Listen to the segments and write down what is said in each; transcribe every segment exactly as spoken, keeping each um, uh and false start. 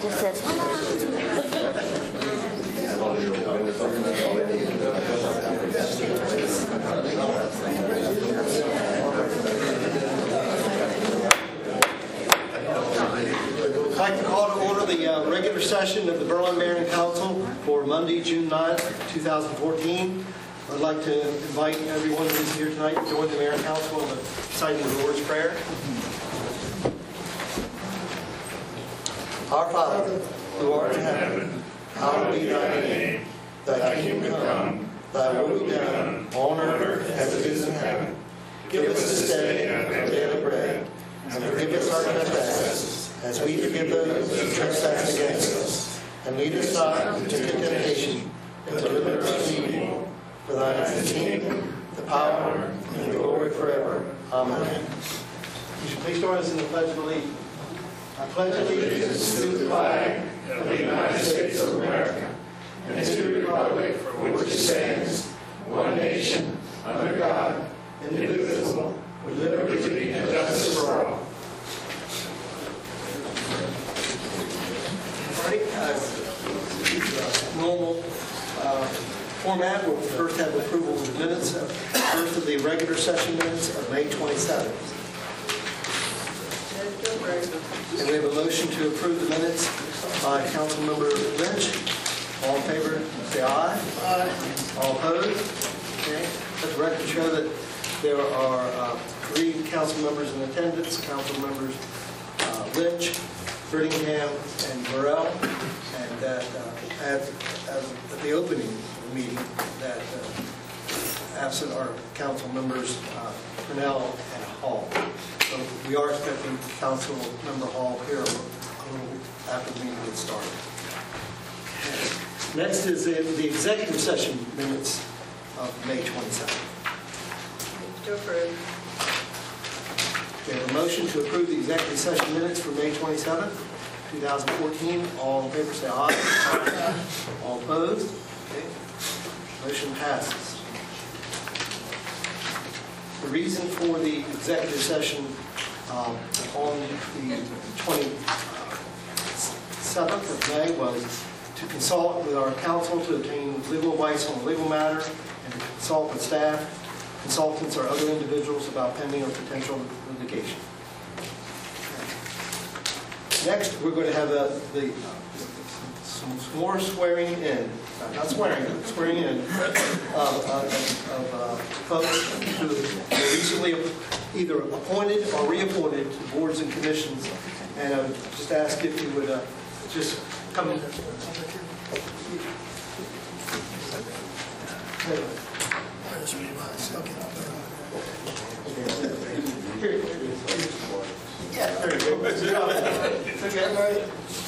just says, I'd like to call to order the uh, regular session of the Berlin-Marion Council for Monday, June ninth, two thousand fourteen. I'd like to invite everyone who's here tonight to join the Marion Council in the reciting of the Lord's Prayer. Our Father, who art in heaven, hallowed be thy name. Thy kingdom come, thy will be done, on earth as it is in heaven. Give us this day our daily bread, and forgive us our trespasses, as we forgive those who trespass against us. And lead us not into temptation, but deliver us from evil. For thine is the kingdom, the power, and the glory forever. Amen. You should please join us in the Pledge of Allegiance. I pledge allegiance to the flag of the United States of America and to the republic for which it stands, one nation, under God, indivisible, with liberty and justice for all. All right, uh, normal uh, format. We'll first have approval of the minutes. Uh, first of the regular session minutes of May twenty-seventh. And we have a motion to approve the minutes by Councilmember Lynch. All in favor, say aye. Aye. All opposed? Okay. Let the record show that there are uh, three council members in attendance. Council members uh, Lynch, Brittingham, and Burrell. And that uh, at, at the opening of the meeting, that uh, absent are council members uh, Purnell and Hall. So we are expecting Council Member Hall here a little after the meeting gets started. Next is the, the executive session minutes of May twenty-seventh. To approve. We have a motion to approve the executive session minutes for May twenty-seventh, two thousand fourteen. All in favor say aye. Aye. All opposed? Okay. Motion passes. The reason for the executive session um, on the twenty-seventh of May was to consult with our counsel to obtain legal advice on a legal matter and to consult with staff, consultants, or other individuals about pending or potential litigation. Next, we're going to have a, the, uh, some more swearing in, uh, not swearing in, swearing in of, uh, of uh, folks who were recently either appointed or reappointed to boards and commissions. And I would just ask if you would uh, just come in. Yeah, there you go. It's okay, right?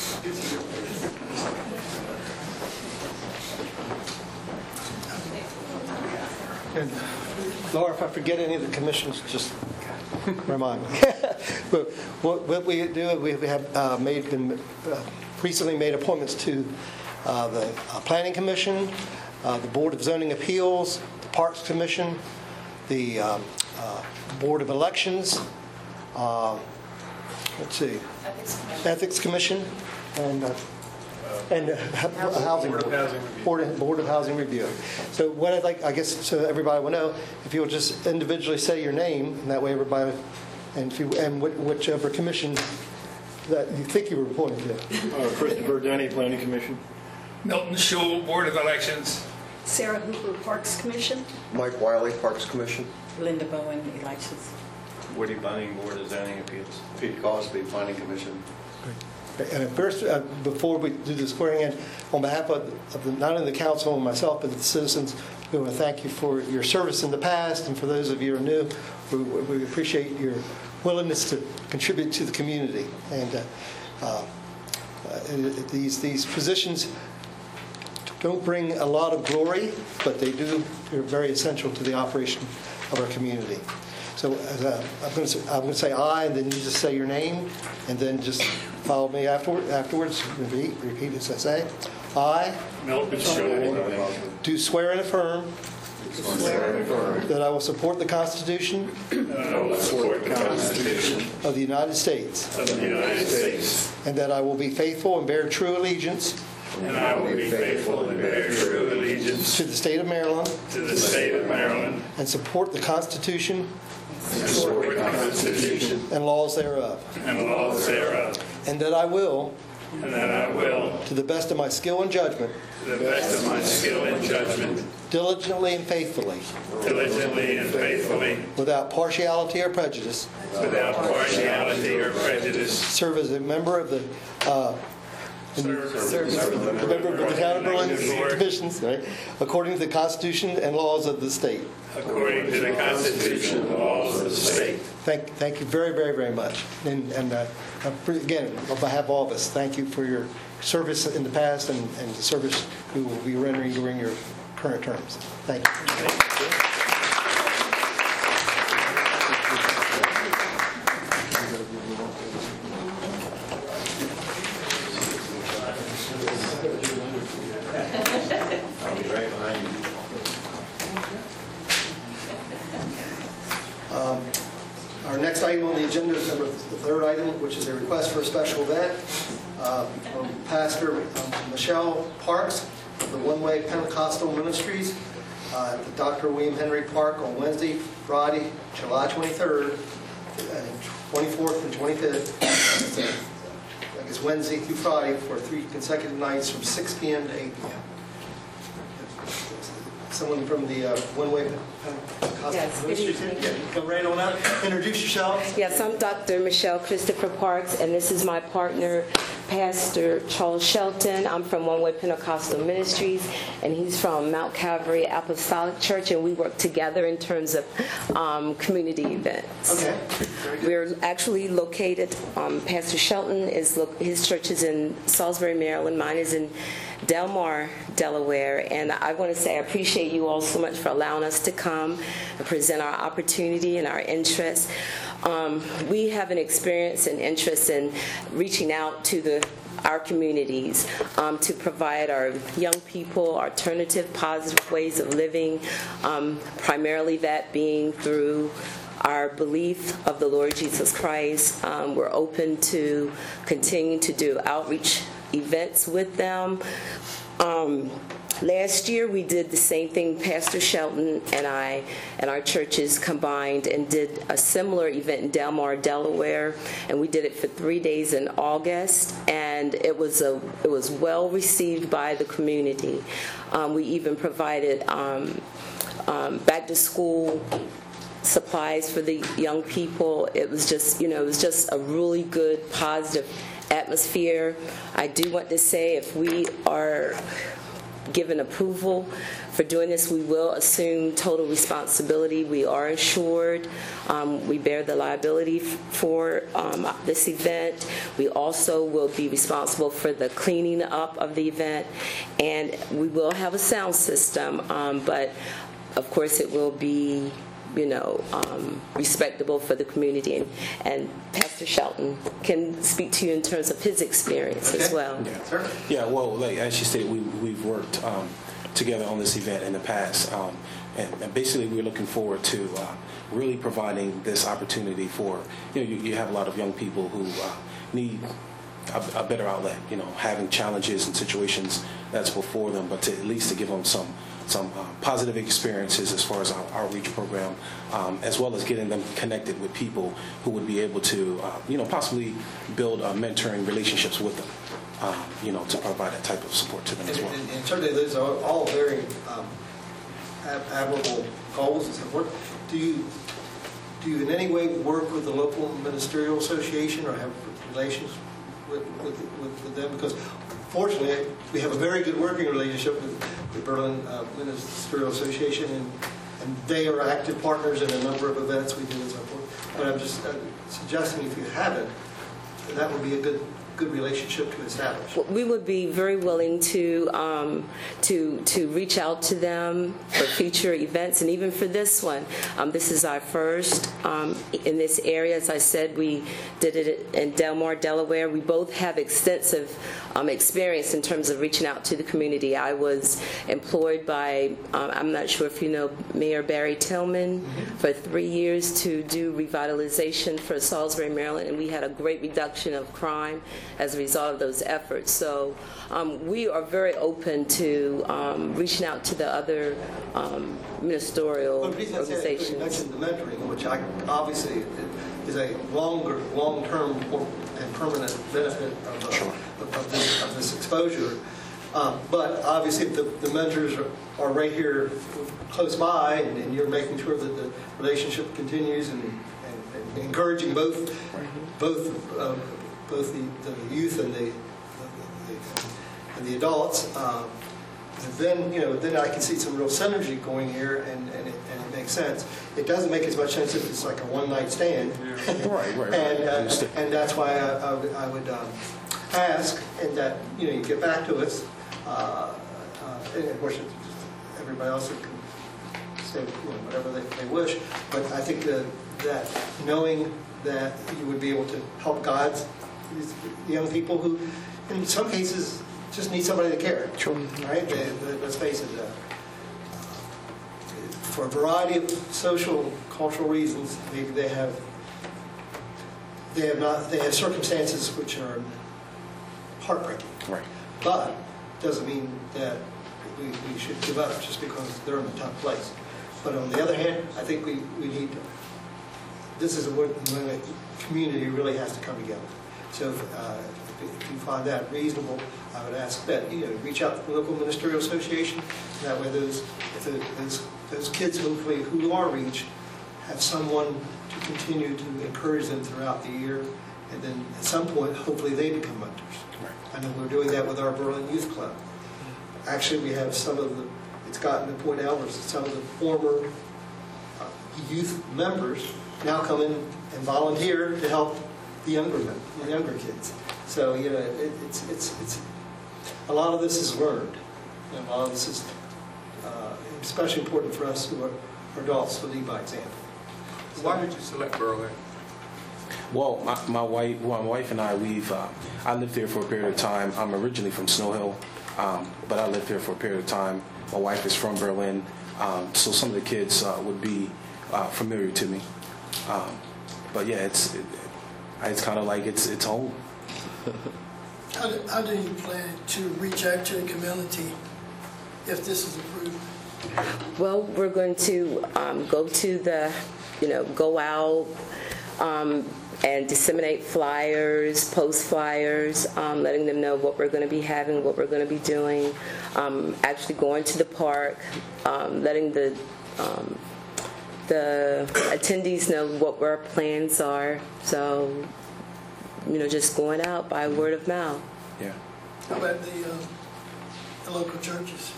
And Laura, if I forget any of the commissions, just remind me. But what, what we do, we have uh, made been uh, recently made appointments to uh, the uh, Planning Commission, uh, the Board of Zoning Appeals, the Parks Commission, the um, uh, Board of Elections. Uh, let's see, Ethics Commission, and uh, and uh, Housing Board, Board of, Board of Housing Review. So what I'd like, I guess, so everybody will know, if you'll just individually say your name, and that way everybody, and if you, and whichever commission that you think you were appointed to. Uh, Christopher Denny, Planning Commission. Milton Shule, Board of Elections. Sarah Hooper, Parks Commission. Mike Wiley, Parks Commission. Linda Bowen, Elections. Woody Bunning, Board of Zoning Appeals. Pete Cosby, Planning Commission. And first, uh, before we do the swearing in, on behalf of, of the, not only the council and myself, but the citizens, we want to thank you for your service in the past, and for those of you who are new, we, we appreciate your willingness to contribute to the community. And uh, uh, uh, these these positions don't bring a lot of glory, but they do. They're very essential to the operation of our community. So uh, I'm going to say, I'm going to say aye, and then you just say your name, and then just follow me afterward, afterwards. Repeat, repeat as I say. I Milton Shule. Do swear and affirm that I will support the Constitution I will support the Constitution of the United States of the United States and that I will be faithful and bear true allegiance and I will be faithful and bear true allegiance to the state of Maryland to the state of Maryland and support the Constitution and support the Constitution and laws thereof, and laws thereof, and that I will, and that I will, to the best of my skill and judgment, to the best of my skill and judgment, diligently and faithfully, diligently and faithfully, without partiality or prejudice, without partiality or prejudice, serve as a member of the uh, serve a member of the Town of Berlin Commissions, right, according to the Constitution and laws of the state. according to the Constitution and laws of the state. Thank, thank you very, very, very much. And, and uh, again, on behalf of all of us, thank you for your service in the past and, and the service you will be rendering during your current terms. Thank you. Um, Our next item on the agenda is number, the third item, which is a request for a special event uh, from Pastor um, Michelle Parks of the One Way Pentecostal Ministries uh, at the Doctor William Henry Park on Wednesday, Friday, July twenty-third, and twenty-fourth and twenty-fifth. It's, uh, I guess Wednesday through Friday for three consecutive nights from six p.m. to eight p.m. Someone from the uh, One Way Pentecostal Yes, good Ministries. evening. Yeah, come right on out. Introduce yourself. Yes, I'm Doctor Michelle Christopher Parks, and this is my partner, Pastor Charles Shelton. I'm from One Way Pentecostal Ministries, and he's from Mount Calvary Apostolic Church, and we work together in terms of um, community events. Okay. Very good. We're actually located, um, Pastor Shelton, is lo- his church is in Salisbury, Maryland. Mine is in Del Mar, Delaware, and I want to say I appreciate you all so much for allowing us to come and present our opportunity and our interests. Um, we have an experience and interest in reaching out to the our communities um, to provide our young people alternative, positive ways of living, um, primarily that being through our belief of the Lord Jesus Christ. Um, we're open to continue to do outreach events with them. Um, last year we did the same thing. Pastor Shelton and I and our churches combined and did a similar event in Del Mar, Delaware, and we did it for three days in August, and it was a it was well received by the community. Um, we even provided um, um, back to school supplies for the young people. It was just, you know, it was just a really good, positive atmosphere. I do want to say if we are given approval for doing this, we will assume total responsibility. We are insured. Um, we bear the liability f- for um, this event. We also will be responsible for the cleaning up of the event, and we will have a sound system, um, but of course it will be you know, um, respectable for the community. And, and Pastor Shelton can speak to you in terms of his experience Okay. as well. Yeah. Sir? Yeah, well, like as she stated, we, we've worked um, together on this event in the past. Um, and, and basically, we're looking forward to uh, really providing this opportunity for, you know, you, you have a lot of young people who uh, need a, a better outlet, you know, having challenges and situations that's before them, but to at least to give them some some uh, positive experiences as far as our outreach program, um, as well as getting them connected with people who would be able to, uh, you know, possibly build uh, mentoring relationships with them, um, you know, to provide that type of support to them And, as well. and, and certainly those are all very um, ad- admirable goals and so forth. Do you, do you in any way work with the local ministerial association or have relations with, with, with, with them? Because fortunately, we have a very good working relationship with the Berlin uh, Ministerial Association, and, and they are active partners in a number of events we do and so forth. But I'm just uh, suggesting if you haven't, that would be a good good relationship to establish. We would be very willing to um, to to reach out to them for future events, and even for this one. Um, this is our first um, in this area. As I said, we did it in Del Mar, Delaware. We both have extensive um, experience in terms of reaching out to the community. I was employed by, um, I'm not sure if you know Mayor Barry Tillman, mm-hmm. for three years to do revitalization for Salisbury, Maryland, and we had a great reduction of crime. as a result of those efforts. So um, we are very open to um, reaching out to the other um, ministerial Well, the reason I say that, organizations. you mentioned the mentoring, which I obviously is a longer, long-term and permanent benefit of, uh, Sure. of, of, this, of this exposure. Um, but obviously, if the, the mentors are, are right here close by, and, and you're making sure that the relationship continues, and, and, and encouraging both, both, uh, both the, the youth and the, the, the and the adults. Um, then you know, then I can see some real synergy going here, and, and, it, and it makes sense. It doesn't make as much sense if it's like a one-night stand. Right, right, right. and uh, Understood. and that's why I, I would, I would um, ask, and that you know, you get back to us. Uh, uh, and of course, it's just everybody else can say you know, whatever they, they wish. But I think that that knowing that you would be able to help guide these young people who, in some cases, just need somebody to care. Sure. Right? They, they, let's face it. Uh, for a variety of social, cultural reasons, maybe they have they have not they have circumstances which are heartbreaking. Right. But doesn't mean that we, we should give up just because they're in a tough place. But on the other hand, I think we, we need to, this is when the community really has to come together. So uh, if you find that reasonable, I would ask that you know reach out to the local ministerial association. That way, those if the, those those kids hopefully who are reached have someone to continue to encourage them throughout the year, and then at some point, hopefully, they become mentors. Right. I know we're doing that with our Berlin Youth Club. Actually, we have some of the. It's gotten to the point now where some of the former uh, youth members now come in and volunteer to help the younger men, the younger kids. So you know, it, it's it's it's a lot of this is learned, and a lot of this is uh, especially important for us who are, are adults to lead by example. Why did you select Berlin? Well, my, my wife, well, my wife and I, we've uh, I lived there for a period of time. I'm originally from Snow Hill, um, but I lived there for a period of time. My wife is from Berlin, um, so some of the kids uh, would be uh, familiar to me. Um, but yeah, it's it, it's kind of like it's it's home. How do, how do you plan to reach out to the community if this is approved? Well, we're going to um, go to the, you know, go out um, and disseminate flyers, post flyers, um, letting them know what we're going to be having, what we're going to be doing, um, actually going to the park, um, letting the um, the attendees know what our plans are. So, you know, just going out by word of mouth. Yeah. How about the, uh, the local churches?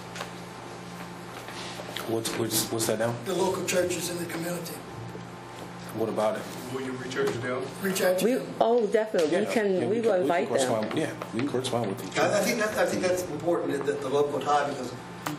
What's what's what's that now? The local churches in the community. What about it? Will you reach out to them? Reach out to We them. oh definitely we Yeah, can yeah, we will can- invite can them. correspond- Yeah, we can correspond with each I, I other. think that I think that's important that the local tie, because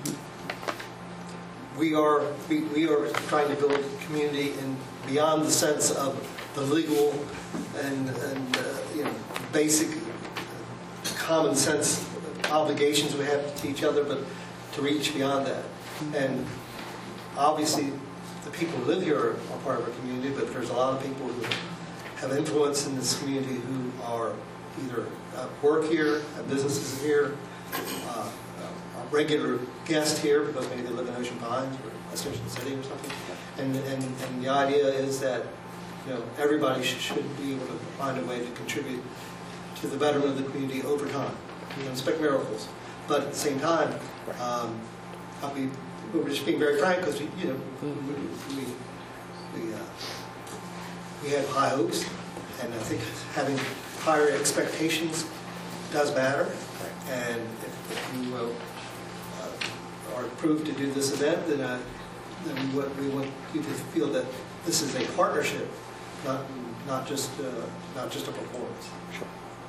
we are we, we are trying to build a community and beyond the sense of the legal and and uh, you know basic common sense obligations we have to each other, but to reach beyond that. And obviously, the people who live here are, are part of our community, but there's a lot of people who have influence in this community who are either uh, work here, have businesses here, uh, a regular guest here because maybe they live in Ocean Pines or West Ocean City or something. And, and, and the idea is that you know everybody sh- should be able to find a way to contribute to the betterment of the community over time. We don't expect miracles, but at the same time, um, I'll be, we're just being very frank because you know we we we, uh, we have high hopes, and I think having higher expectations does matter. And if, if you uh, uh, are approved to do this event, then uh, then we want, we want you to feel that this is a partnership, not not just uh, not just a performance. Sure.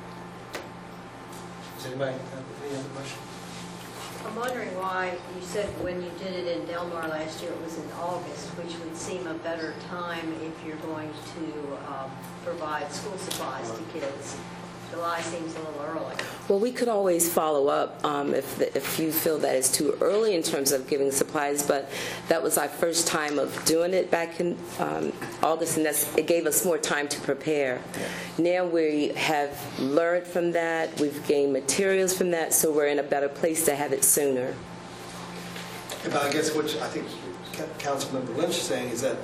Does anybody have any other questions? I'm wondering why you said when you did it in Del Mar last year, it was in August, which would seem a better time if you're going to um, provide school supplies to kids. July seems a little early. Well, we could always follow up um, if the, if you feel that it's too early in terms of giving supplies, but that was our first time of doing it back in um, August, and that's, it gave us more time to prepare. Now we have learned from that, we've gained materials from that, so we're in a better place to have it sooner. But I guess what I think Councilmember Lynch is saying is that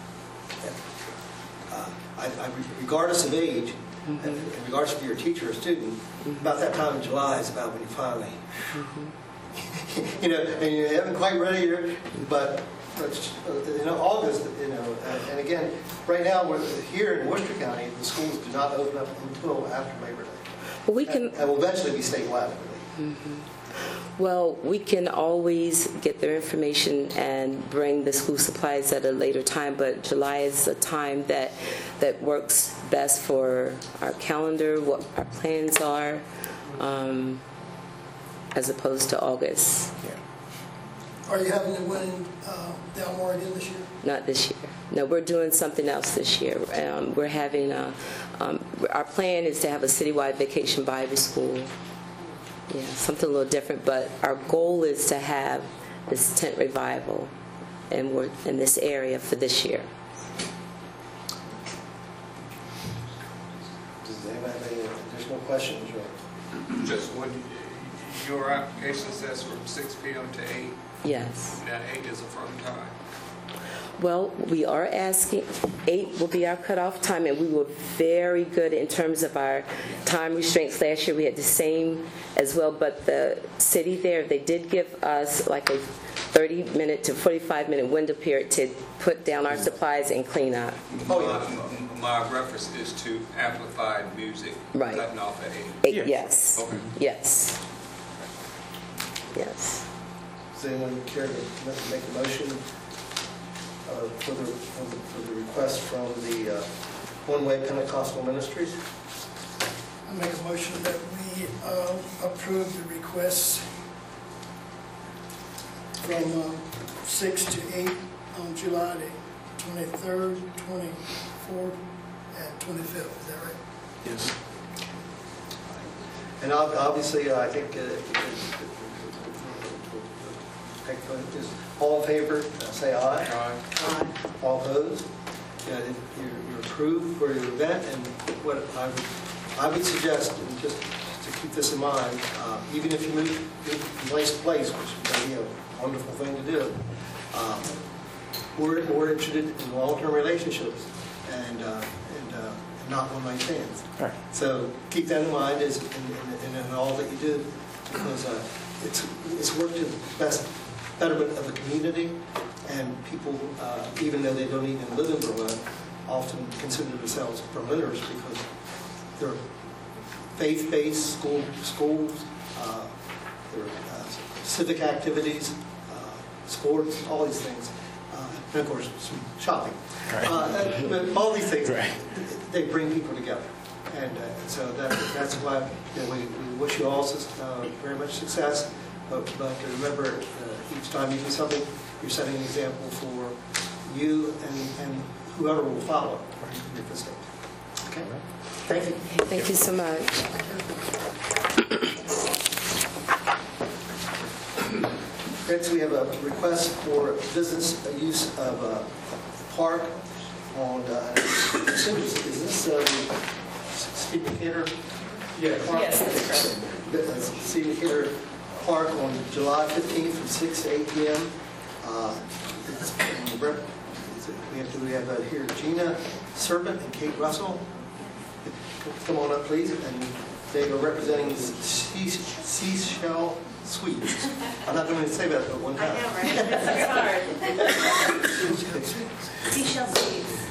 uh, I, I, regardless of age, mm-hmm. and, and regardless of your teacher or student, mm-hmm. about that time in July is about when you finally, mm-hmm. you know, and you haven't quite ready your, but, but you know, August, you know, and, and again, right now we're here in Worcester County, the schools do not open up until after Labor Day. Well, we can, and, and will eventually be statewide. Mm-hmm. Well, we can always get their information and bring the school supplies at a later time, but July is a time that that works best for our calendar, what our plans are, um, as opposed to August. Yeah. Are you having it win in uh, Del Mar again this year? Not this year. No, we're doing something else this year. Um, we're having a, um, our plan is to have a citywide vacation Bible school. Yeah, something a little different, but our goal is to have this tent revival, and we're in this area for this year. Does anyone have any additional questions? Or? Just one, your application says from six p.m. to eight. Yes. That eight is a firm time. Well, we are asking, eight will be our cutoff time, and we were very good in terms of our time restraints. Last year we had the same as well, but the city there, they did give us like a thirty minute to forty-five minute window period to put down our supplies and clean up. Oh, yeah. My, my reference is to amplified music, right. Cutting off at eight. Eight, yes. Okay. Yes. Yes. Does anyone care to make a motion Uh, for, the, for, the, for the request from the uh, One Way Pentecostal Ministries? I make a motion that we uh, approve the requests from uh, six to eight on July the twenty-third, twenty-fourth, and twenty-fifth. Is that right? Yes. And obviously, uh, I think uh, just all in favor, uh, say aye. Aye. Aye. All opposed? Yeah, you're, you're approved for your event, and what I would, I would suggest, and just to keep this in mind, uh, even if you move to place to place, which would be a wonderful thing to do, um, we're more interested in long-term relationships and uh, and, uh, not one-night stands. Right. So keep that in mind as in, in, in, in all that you do, because uh, it's it's worked to the best betterment of the community, and people, uh, even though they don't even live in Berlin, often consider themselves Berliners because they're faith-based school, schools, uh, their uh, civic activities, uh, sports, all these things, uh, and of course some shopping. Right. Uh, but all these things, right. they bring people together, and uh, so that, that's why you know, we, we wish you all uh, very much success. But, but remember, uh, each time you do something, you're setting an example for you and, and whoever will follow your footsteps. Okay? Thank you. Thank you so much. Next, we have a request for business use of a park on, uh, is this uh, Stephen Cater? Yeah. Park? Yes, that's correct. Stephen Cater Park on July fifteenth from six to eight p m Uh, we have, we have uh, here Gina Serpent and Kate Russell. Come on up, please. And they are representing Seashell Suites. I'm not going to say that but one time. I know, right? It's hard. Seashell Suites.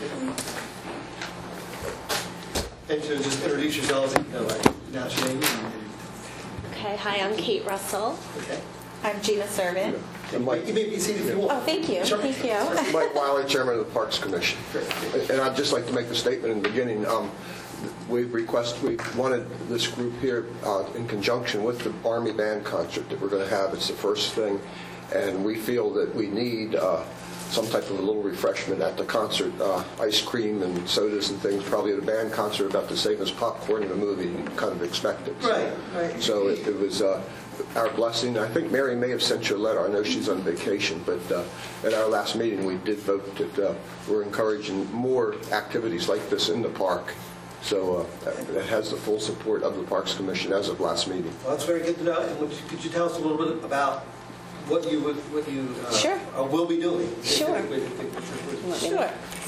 And so just introduce yourselves and you know, like, announce your name. Okay, hi, I'm Kate Russell. Okay. I'm Gina Servant. And Mike, you may be seated if you want. Oh, thank you. Sure. Thank you. Mike Wiley, Chairman of the Parks Commission. And I'd just like to make the statement in the beginning. Um, we request, we wanted this group here uh, in conjunction with the Army Band concert that we're going to have. It's the first thing. And we feel that we need uh, some type of a little refreshment at the concert. Uh, ice cream and sodas and things. Probably at a band concert about the same as popcorn in a movie. You kind of expect it. Right, right. So it, it was, uh, our blessing. I think Mary may have sent you a letter. I know she's on vacation, but uh, at our last meeting, we did vote that uh, we're encouraging more activities like this in the park. So uh, it has the full support of the Parks Commission as of last meeting. Well, that's very good to know. And would you, could you tell us a little bit about what you would, what you uh, Sure. uh, will be doing? Sure. Sure.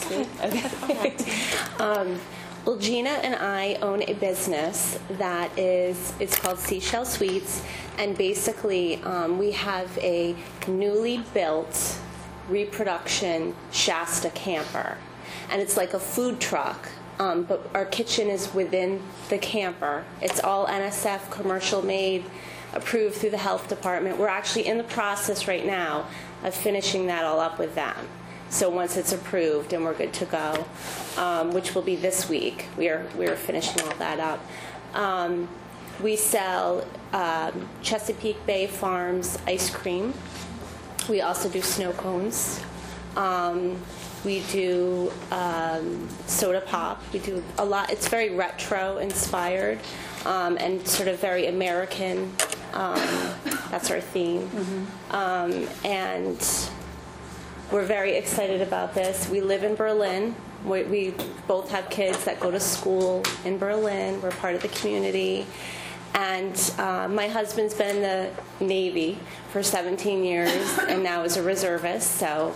Okay. um, well, Gina and I own a business that is, it's called Seashell Suites, and basically um, we have a newly built reproduction Shasta camper, and it's like a food truck. Um, but our kitchen is within the camper. It's all N S F commercial made, approved through the health department. We're actually in the process right now of finishing that all up with them. So once it's approved and we're good to go, um, which will be this week, we are we are finishing all that up. Um, we sell um, Chesapeake Bay Farms ice cream. We also do snow cones. Um, We do um, soda pop. We do a lot. It's very retro inspired um, and sort of very American. Um, that's our theme. Mm-hmm. um, and we're very excited about this. We live in Berlin. We, we both have kids that go to school in Berlin. We're part of the community. And uh, my husband's been in the Navy for seventeen years and now is a reservist. So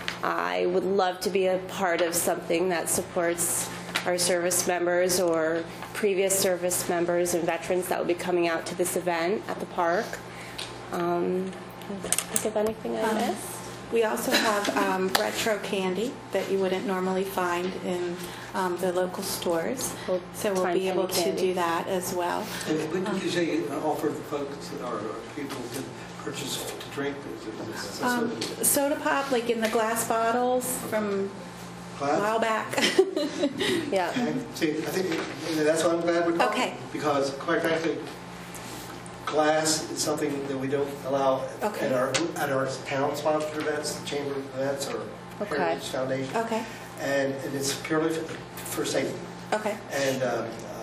I would love to be a part of something that supports our service members or previous service members and veterans that will be coming out to this event at the park. Um, think of anything I missed? We also have um, retro candy that you wouldn't normally find in um, the local stores. We'll So we'll find be able penny to candy. do that as well. And when did you say you offer folks or people to purchase to drink? Is it- Um, soda pop, like in the glass bottles from a Class? while back. Yeah. And see, I think that's why I'm glad we're talking. Okay. Because quite frankly, glass is something that we don't allow Okay. at our at our town-sponsored events, the chamber events, or Okay. Heritage Foundation. Okay, And, and it's purely for, for safety. okay. And um,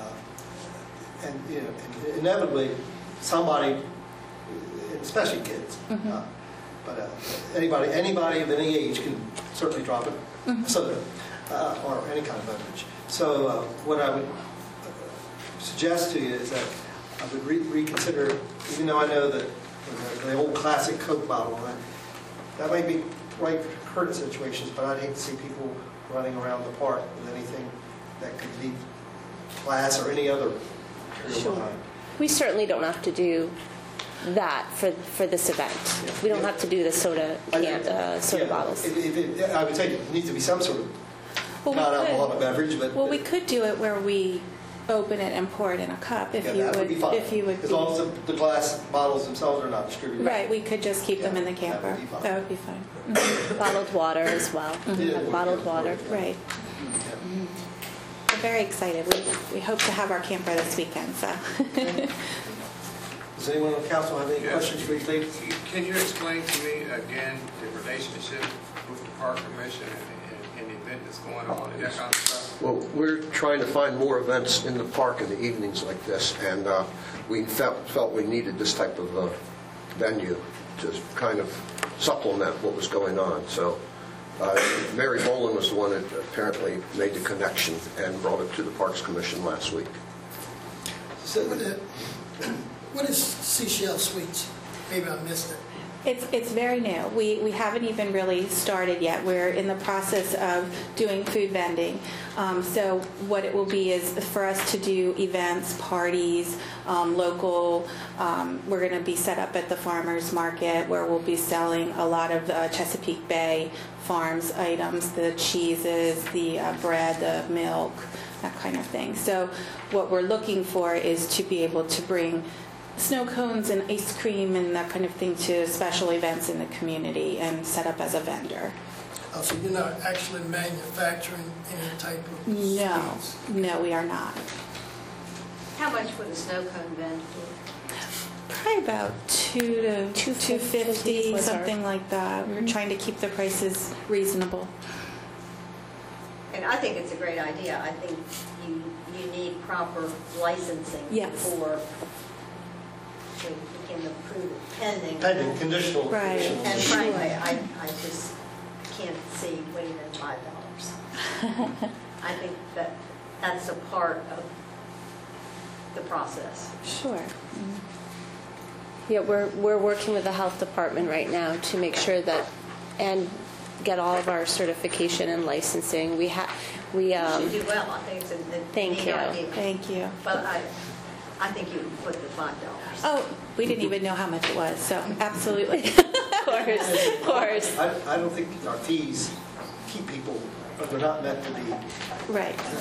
uh, and you know, inevitably, somebody, especially kids, Mm-hmm. uh, but uh, anybody anybody of any age can certainly drop it, Mm-hmm. soda, uh, or any kind of beverage. So uh, what I would suggest to you is that I would re- reconsider, even though I know that the, the old classic Coke bottle, that, that might be right for current situations, but I'd hate to see people running around the park with anything that could leave glass or any other material Sure. behind. We certainly don't have to do that for for this event. We don't have to do the soda can, uh, soda Yeah, bottles. It, it, it, I would say it needs to be some sort of Well, we non-alcoholic could- beverage, but Well, we could do it where we open it and pour it in a cup if yeah, you that would would, be fine. if you would as be. long as the, the glass bottles themselves are not distributed. Right, we could just keep them in the Yeah, that camper. would be fine. That would be fine. Bottled water as well. Yeah. Have bottled water. Right. Yeah. We're very excited. We, we hope to have our camper this weekend, so. Does anyone on the council have any Yes. questions for these ladies? Can you explain to me again the relationship with the Park Commission and, and, and the event that's going on and that kind of stuff? Well, we're trying to find more events in the park in the evenings like this, and uh, we felt, felt we needed this type of uh, venue to kind of supplement what was going on. So uh, Mary Boland was the one that apparently made the connection and brought it to the Parks Commission last week. So, What is- What is Seashell Suites? Maybe I missed it. It's it's very new. We we haven't even really started yet. We're in the process of doing food vending. Um, so what it will be is for us to do events, parties, um, local. Um, we're going to be set up at the farmers market where we'll be selling a lot of uh, Chesapeake Bay Farms items, the cheeses, the uh, bread, the milk, that kind of thing. So what we're looking for is to be able to bring snow cones and ice cream and that kind of thing to special events in the community and set up as a vendor. Oh, so you're not actually manufacturing any type of No, sweets? no, we are not. How much would a snow cone vend for? Probably about two to two fifty, was our- something like that. We're trying to keep the prices reasonable. And I think it's a great idea. I think you, you need proper licensing Yes. for we we can approve it pending. Pending, conditional. Right. conditional. And frankly, I, I just can't see putting in five dollars. I think that that's a part of the process. Sure. Yeah, we're, we're working with the health department right now to make sure that, and get all of our certification and licensing. We have, we, You um, should do well, I think it's a a Thank neat you. idea. Thank you. But I, I think you can put the five dollars. Oh, we didn't even know how much it was, so absolutely. of course, of course. I, I don't think our fees keep people, but they're not meant to be, uh, Right. to,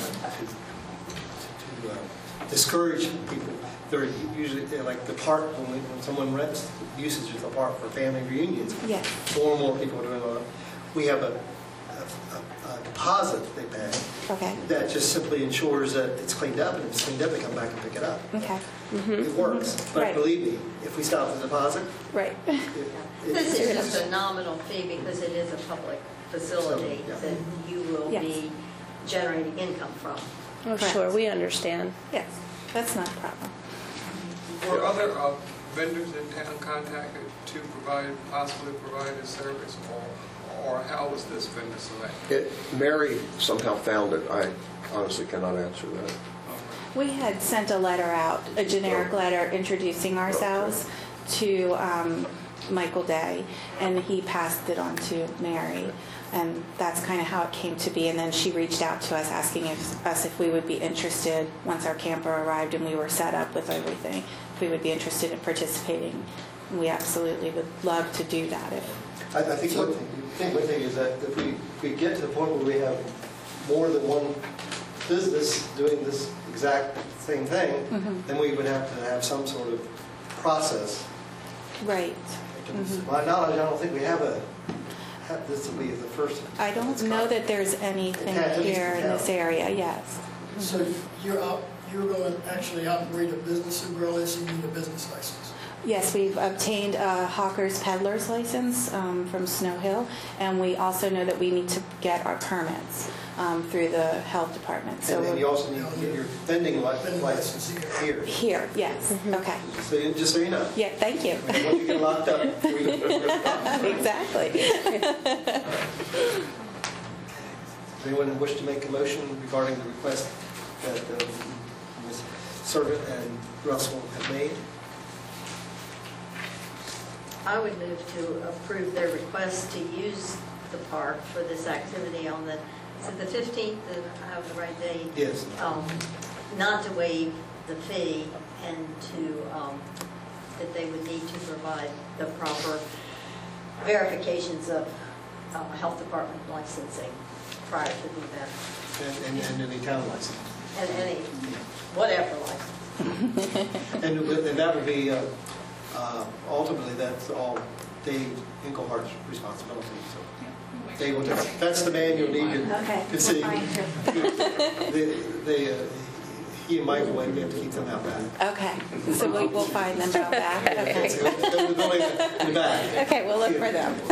to uh, discourage people. They're usually, they're like the park, when, we, when someone rents usage of the park for family reunions, Yes. more and more people are doing it. We have a, a, a deposit they pay Okay. that just simply ensures that it's cleaned up, and if it's cleaned up, they come back and pick it up. Okay. It works, but Right. believe me, if we stop the deposit, Right. it, it, This is just a nominal fee because it is a public facility So, yeah. that you will Yes. be generating income from. Oh, Correct. sure, we understand. Yes, that's not a problem. Were other uh, vendors in town contacted to provide, possibly provide a service, or, or how was this vendor selected? It, Mary somehow found it. I honestly cannot answer that. We had sent a letter out, a generic letter introducing ourselves to um, Michael Day, and he passed it on to Mary. And that's kind of how it came to be. And then she reached out to us asking if, us if we would be interested, once our camper arrived and we were set up with everything, if we would be interested in participating. And we absolutely would love to do that. If, I, I think one thing, I think one thing is that if we, if we get to the point where we have more than one business doing this exact same thing, Mhm. then we would have to have some sort of process. right. To my knowledge, I don't think we have a, have, this will be the first. I don't know that there's anything At least here in in this town. area, yes. So you're out, you're going to actually operate a business in Burleson, you need a business license. Yes, we've obtained a hawker's peddler's license um, from Snow Hill, and we also know that we need to get our permits um, through the health department. So And then we're- you also need to get your vending li- Vending license license here. here, yes, okay. So you, just so you know. Yeah, thank you. And once you get locked up, we, Exactly. Does anyone wish to make a motion regarding the request that uh, Miz Servant and Russell have made? I would move to approve their request to use the park for this activity on the, is it the fifteenth, I have the right date? Yes. Um, Not to waive the fee and to, um, that they would need to provide the proper verifications of uh, health department licensing prior to the event, And, and, and any town license. and any, whatever license. And, with- and that would be, uh, uh, ultimately, that's all Dave Inglehart's responsibility. So Dave will just, that's the man you'll need to, Okay, to see. we'll find They, they, uh, he and Michael will have to keep them out back. Okay, so we will find them out back. Okay. So they're the building in the back. Okay, we'll look for them.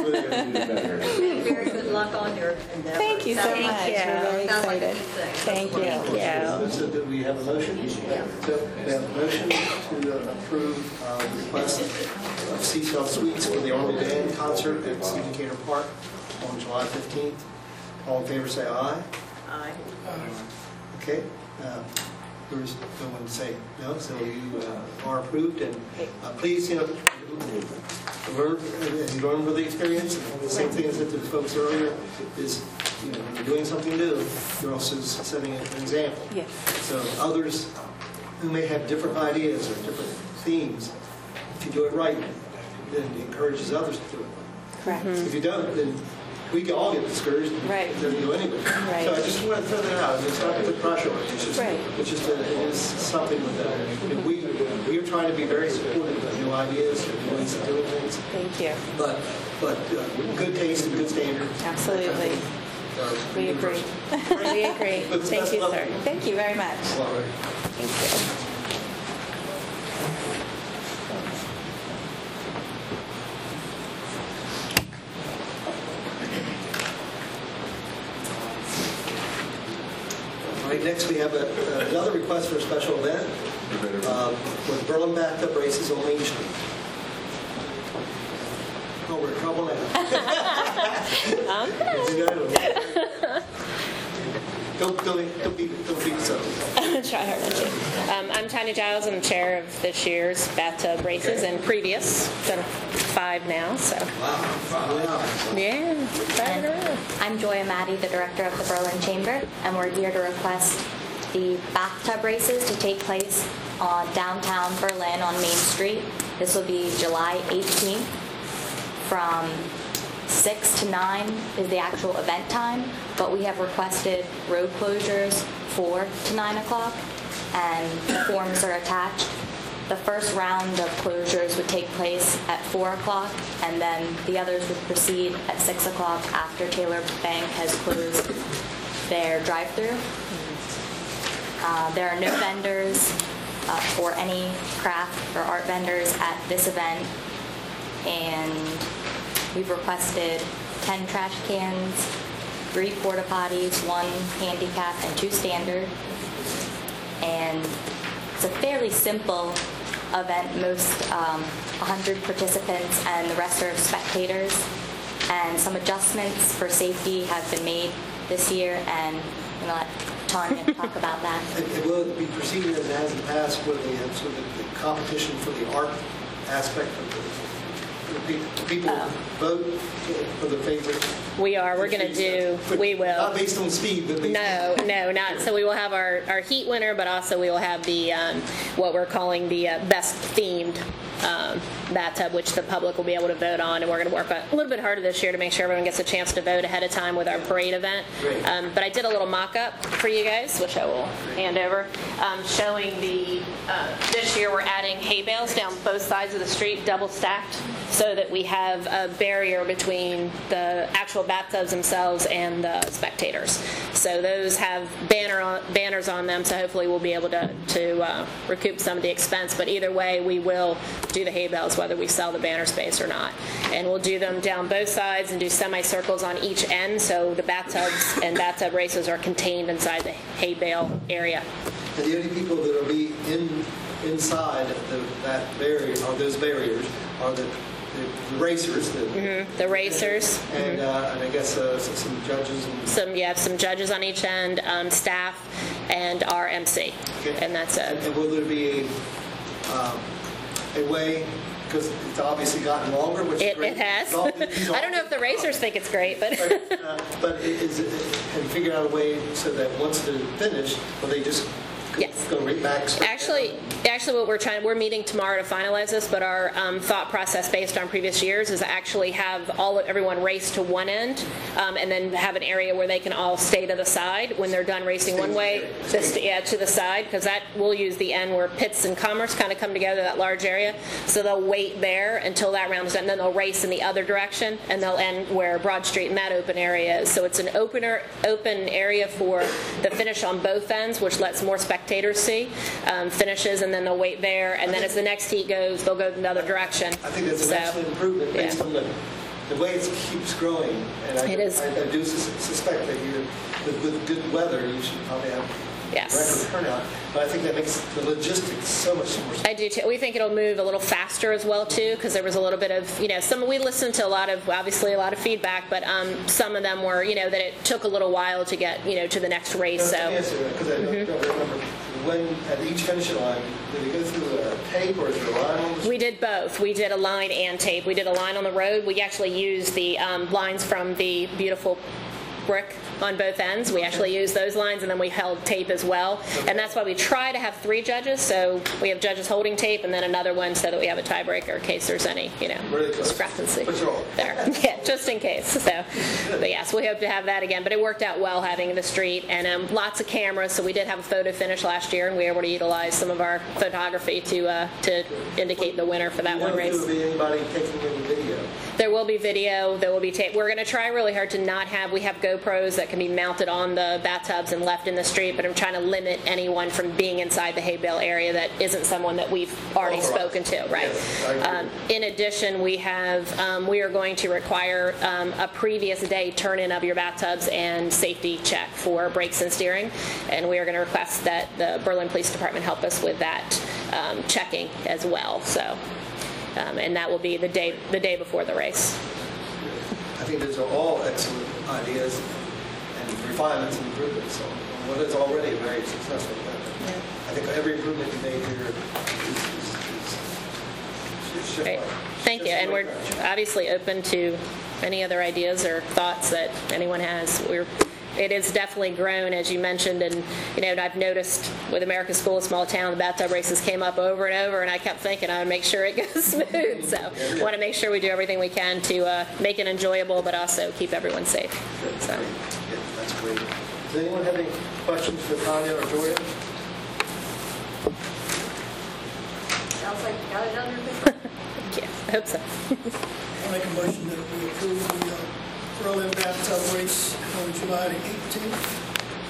Very good luck on your endeavor. Thank you so Sounds- much. you. We're really sounds like a excited. good thing. Thank you. Yeah. So do we have a motion? Yeah. So we have a motion to uh, approve uh, the request of Seashell Suites for the Army Band concert at C. Decatur Park on July fifteenth. All in favor, say aye. Aye. Okay. Uh, There's no one to say no, so you uh, are approved. And uh, please, you know, learn, as you learn from the experience, the same thing I said to the folks earlier, is, you know, when you're doing something new, you're also setting an example. Yes. So others who may have different ideas or different themes, if you do it right, then it encourages others to do it. Correct. If you don't, then we can all get discouraged and Right. it doesn't go anywhere. Right. So I just want to throw that out. It's not to put pressure on it. It's just, Right. it's just a, it is something with that. And we, we are trying to be very supportive of new ideas and new ways of doing things, Thank you. but, but uh, good taste and good standards. Absolutely. are We agree. universal. We agree. But the Thank best you, luck. sir. Thank you very much. Well, right. Thank you. All right, next we have a- another request for a special event. uh, with Berlin bathtub races on Main Street. Oh, we're in trouble now. Don't, don't, don't be, don't be so. Try hard not to. Um, I'm Tanya Giles. I'm the chair of this year's bathtub races and previous. Done five now, so. Wow. Yeah, five in a row. I'm Joya Maddie, the director of the Berlin Chamber, and we're here to request the bathtub races to take place on downtown Berlin on Main Street. This will be July eighteenth from six to nine is the actual event time, but we have requested road closures four to nine o'clock, and forms are attached. The first round of closures would take place at four o'clock, and then the others would proceed at six o'clock after Taylor Bank has closed their drive-through. Uh, there are no vendors uh, or any craft or art vendors at this event, and we've requested ten trash cans, three porta potties, one handicap, and two standard. And it's a fairly simple event. Most um, one hundred participants, and the rest are spectators. And some adjustments for safety have been made this year, and I'm going to let Tanya talk about that. It will be proceeding as it has in the past, where they have sort of the competition for the art aspect of the people Oh. vote for the favorite. We are. We're going to do, we will. Not based on speed, but based No, no, not. So we will have our, our heat winner, but also we will have the um, what we're calling the uh, best themed um, bathtub, which the public will be able to vote on. And we're going to work a little bit harder this year to make sure everyone gets a chance to vote ahead of time with our parade event. Um, but I did a little mock-up for you guys, which I will hand over, um, showing the, uh, this year we're adding hay bales down both sides of the street, double stacked, so that we have a barrier between the actual bathtubs themselves and the spectators. So those have banner on, banners on them, so hopefully we'll be able to, to uh, recoup some of the expense. But either way, we will do the hay bales whether we sell the banner space or not. And we'll do them down both sides and do semicircles on each end, so the bathtubs and bathtub races are contained inside the hay bale area. And the only people that will be in inside the, that barrier, or those barriers, are the The, the racers, the, mm-hmm. the racers, and, mm-hmm. uh, and I guess uh, some judges. And some yeah, some judges on each end, um, staff, and our M C, okay. and that's it. And, and will there be a, um, a way? Because it's obviously gotten longer, which it, is great. It has. All, I don't know if the racers think it's great, but uh, but is it, have you figured out a way so that once they're finished, will they just yes. go right back? Actually, actually, what we're trying, we're meeting tomorrow to finalize this, but our um, thought process based on previous years is to actually have all everyone race to one end, um, and then have an area where they can all stay to the side when they're done racing one way, just yeah, to the side, because that we'll use the end where Pitts and Commerce kind of come together, that large area. So they'll wait there until that round is done, and then they'll race in the other direction, and they'll end where Broad Street and that open area is. So it's an opener, open area for the finish on both ends, which lets more spectators see um, finishes, and then they'll wait there, and then as the next heat goes, they'll go in the other direction. I think that's an so, excellent improvement based yeah. on the, the way it keeps growing. And I, it is. I, I do sus- suspect that you, with, with good weather, you should probably have yes. record turnout. But I think that makes the logistics so much more simple. I do too. We think it'll move a little faster as well too, because there was a little bit of, you know, some we listened to a lot of, obviously a lot of feedback, but um, some of them were, you know, that it took a little while to get, you know, to the next race. So. Yes, because I don't, mm-hmm. don't remember. When at each finish line, did it go through a tape or is there a line on the street? We did both. We did a line and tape. We did a line on the road. We actually used the um, lines from the beautiful brick on both ends. We actually used those lines, and then we held tape as well. And that's why we try to have three judges. So we have judges holding tape, and then another one so that we have a tiebreaker in case there's any, you know, discrepancy there. Yeah, just in case. So, but yes, we hope to have that again. But it worked out well having the street and um, lots of cameras. So we did have a photo finish last year, and we were able to utilize some of our photography to uh, to indicate the winner for that you one know race. If there will be anybody taking any video? There will be video. There will be tape. We're going to try really hard to not have. We have GoPros that can be mounted on the bathtubs and left in the street, but I'm trying to limit anyone from being inside the hay bale area that isn't someone that we've already spoken to, right? Yes, um, in addition, we have um, we are going to require um, a previous day turn-in of your bathtubs and safety check for brakes and steering, and we are going to request that the Berlin Police Department help us with that um, checking as well. So, um, and that will be the day the day before the race. I think those are all excellent ideas and refinements and improvements on what is already a very successful plan. I think every improvement you made here is, is, is, is Great. Thank you. And we're obviously open to any other ideas or thoughts that anyone has. We're It has definitely grown, as you mentioned, and you know, I've noticed with America's School, a small town, the bathtub races came up over and over, and I kept thinking I would make sure it goes smooth. So, I want to make sure we do everything we can to uh, make it enjoyable, but also keep everyone safe. So, yeah, that's great. Does anyone have any questions for Tanya or Joya? Sounds like you got it under control. yeah, I hope so. I make a motion that we approve the uh, Berlin bathtub race on July the eighteenth.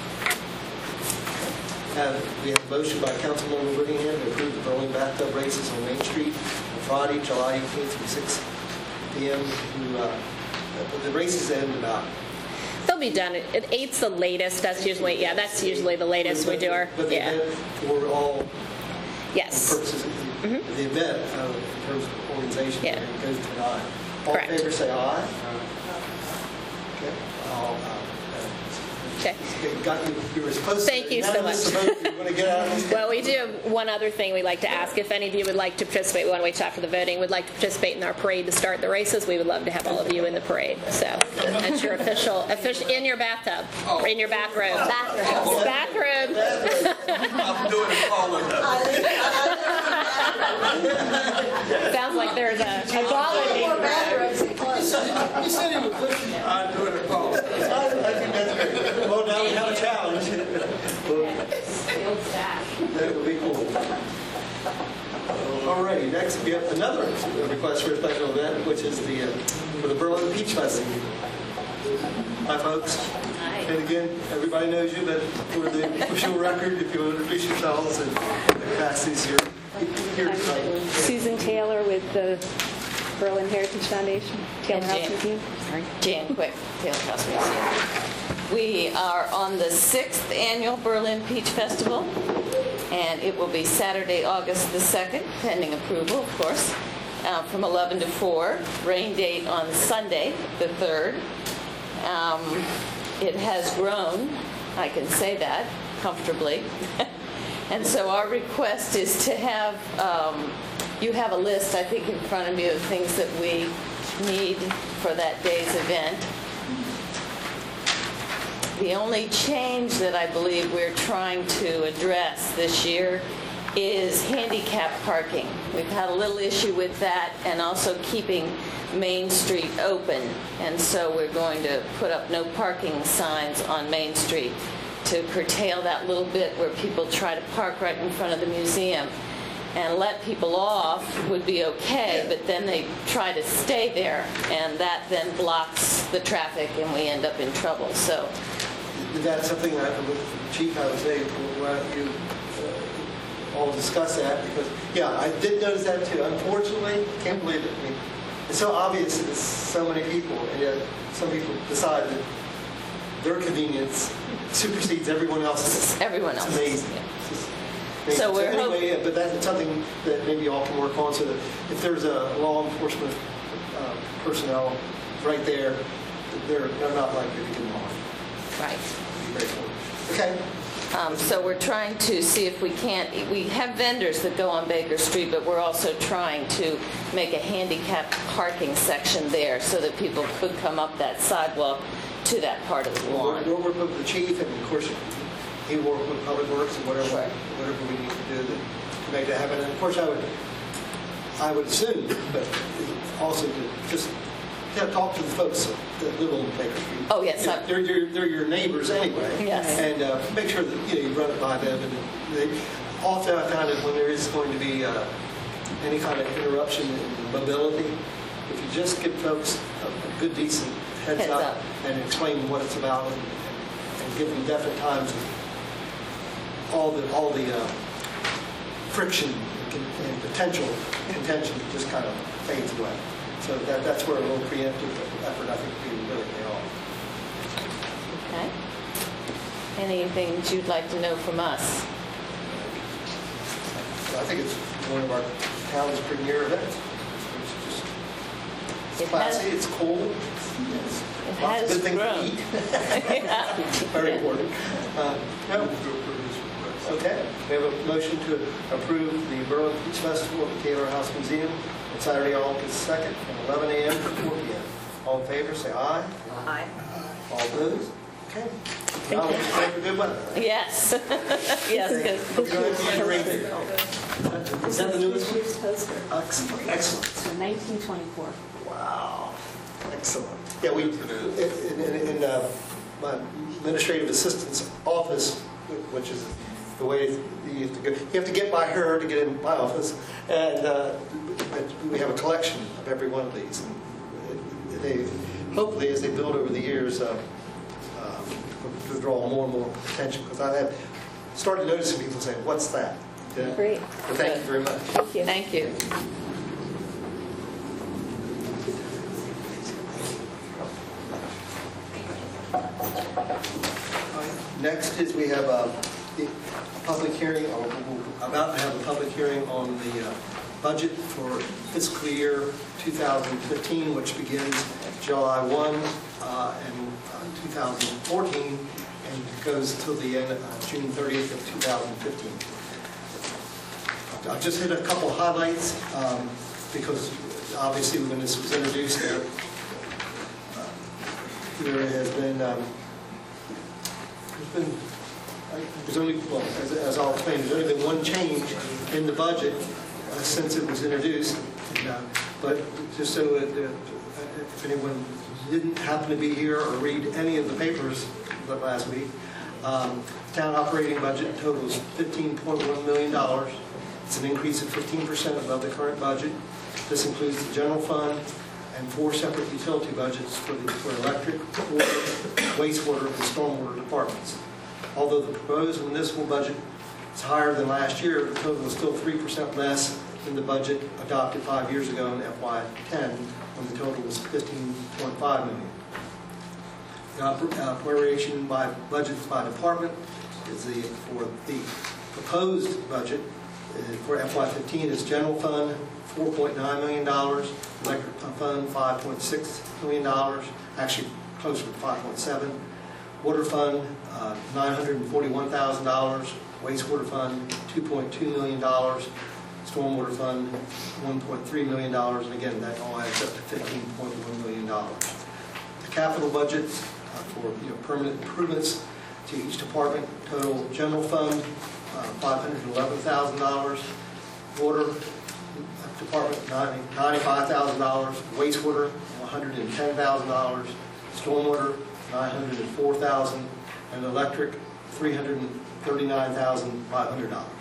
Uh, we have a motion by Councilmember Whittingham to approve the Berlin bathtub races on Main Street on Friday, July eighteenth from six p m to, uh, the races end about. They'll be done. At eight's the latest. That's usually, yeah, that's usually the latest we do our, But the yeah. event for all Yes. purposes of the, mm-hmm. the event, uh, in terms of organization, Yeah. it goes to nine. All Correct. in favor, say aye. Okay. All, uh, Okay. Got you, you were supposed to. Thank you so much. You want to get out of these. Well, we do have one other thing we'd like to ask. If any of you would like to participate, we want to wait after the voting, would like to participate in our parade to start the races, we would love to have all of you in the parade. So that's your official, official in your bathtub, or in your bathrobe. Bathrobe. Bathrobe. I'm doing it all of that. Sounds like there's a, a gauntlet being run. You said he was pushing. I'm doing it all. I think that's great. Well, now we have a challenge. That would be cool. All righty, next we have another request for a special event, which is the uh, for the Berlin Peach Festival. Hi, folks. Hi. And again, everybody knows you, but for the official record, if you want to introduce yourselves and pass these here. here I'm Susan Taylor with the Berlin Heritage Foundation, Taylor And House Jan- Museum. Sorry, Jan Quick, Taylor House Museum. We are on the sixth annual Berlin Peach Festival, and it will be Saturday, August the second, pending approval, of course, uh, from eleven to four. Rain date on Sunday, the third. Um, it has grown, I can say that comfortably. And so our request is to have, um, you have a list, I think, in front of you of things that we need for that day's event. The only change that I believe we're trying to address this year is handicap parking. We've had a little issue with that, and also keeping Main Street open. And so we're going to put up no parking signs on Main Street to curtail that little bit where people try to park right in front of the museum. And let people off would be okay, but then they try to stay there, and that then blocks the traffic, and we end up in trouble. So that's something that with the chief, I would say, why don't you uh, all discuss that? Because, yeah, I did notice that too. Unfortunately, can't believe it. I mean, it's so obvious to so many people, and yet some people decide that their convenience supersedes everyone else's. Everyone It's else's. amazing. Yeah. It's just amazing. So we're anyway, yeah, but that's something that maybe y'all can work on, so that if there's a law enforcement uh, personnel right there, they're they're not likely to get involved. Right. Very cool. Okay. Um, so we're trying to see if we can't, we have vendors that go on Baker Street, but we're also trying to make a handicapped parking section there so that people could come up that sidewalk to that part of the lawn. We'll work with the chief, and of course, he will work with Public Works and whatever, Sure. whatever we need to do to make that happen. And of course, I would, I would assume, but also to just yeah, talk to the folks that live on Baker Street. Oh, yes, Yeah, I'm- they're, they're, they're your neighbors anyway. Yes. And uh, make sure that you know you run it by them. And they, often I found that when there is going to be uh, any kind of interruption in mobility, if you just give folks a, a good, decent heads, Heads up, up. and explain what it's about, and, and give them definite times, and all the all the uh, friction and, and potential contention just kind of fades away. So that, that's where a little preemptive effort, I think, would be really pay off. Okay. Anything that you'd like to know from us? I think it's one of our town's premier events. It's just it's It classy, has- it's cool. It's, It lots has of good things grown. to eat. Very important. Uh, no? Okay, we have a motion to approve the Berlin Peach Festival at the Taylor House Museum on Saturday, August second, from eleven a.m. to four p.m. All in favor, say aye. Aye. All opposed? Okay. Now we'll just pray for good weather. Yes. Yes, because Hope you don't have to use your raincoat. Is that the newest one? Excellent. Excellent. So nineteen twenty-four. Wow. Excellent. Yeah, we, in, in, in uh, my administrative assistant's office, which is the way you have to go, you have to get by her to get in my office, and uh, we have a collection of every one of these. And they, hopefully, as they build over the years, uh, uh, to draw more and more attention, because I have started noticing people saying, "What's that?" Yeah. Great. Well, thank you very much. Thank you. Thank you. Next is we have a, a public hearing, or we're about to have a public hearing on the uh, budget for fiscal year two thousand fifteen, which begins July first uh, and uh, two thousand fourteen and goes till the end of uh, June thirtieth of two thousand fifteen. I'll just hit a couple highlights um, because obviously when this was introduced there, uh, there has been um, There's been, there's only, well, as, as I'll explain, there's only been one change in the budget uh, since it was introduced. And, uh, but just so that, uh, if anyone didn't happen to be here or read any of the papers last week, um, town operating budget totals fifteen point one million dollars. It's an increase of fifteen percent above the current budget. This includes the general fund and four separate utility budgets for the for electric, water, wastewater, and stormwater departments. Although the proposed municipal budget is higher than last year, the total is still three percent less than the budget adopted five years ago in F Y ten, when the total was fifteen point five million dollars. The uh, appropriation by budgets by department is the for the proposed budget uh, for F Y fifteen is general fund four point nine million dollars, electric fund five point six million dollars, actually closer to five point seven, water fund uh, nine hundred forty-one thousand dollars, wastewater fund two point two million dollars, stormwater fund one point three million dollars, and again that all adds up to fifteen point one million dollars. The capital budget uh, for you know, permanent improvements to each department, total general fund uh, five hundred eleven thousand dollars, water department ninety-five thousand dollars, wastewater one hundred ten thousand dollars, stormwater nine hundred four thousand dollars, and electric three hundred thirty-nine thousand five hundred dollars.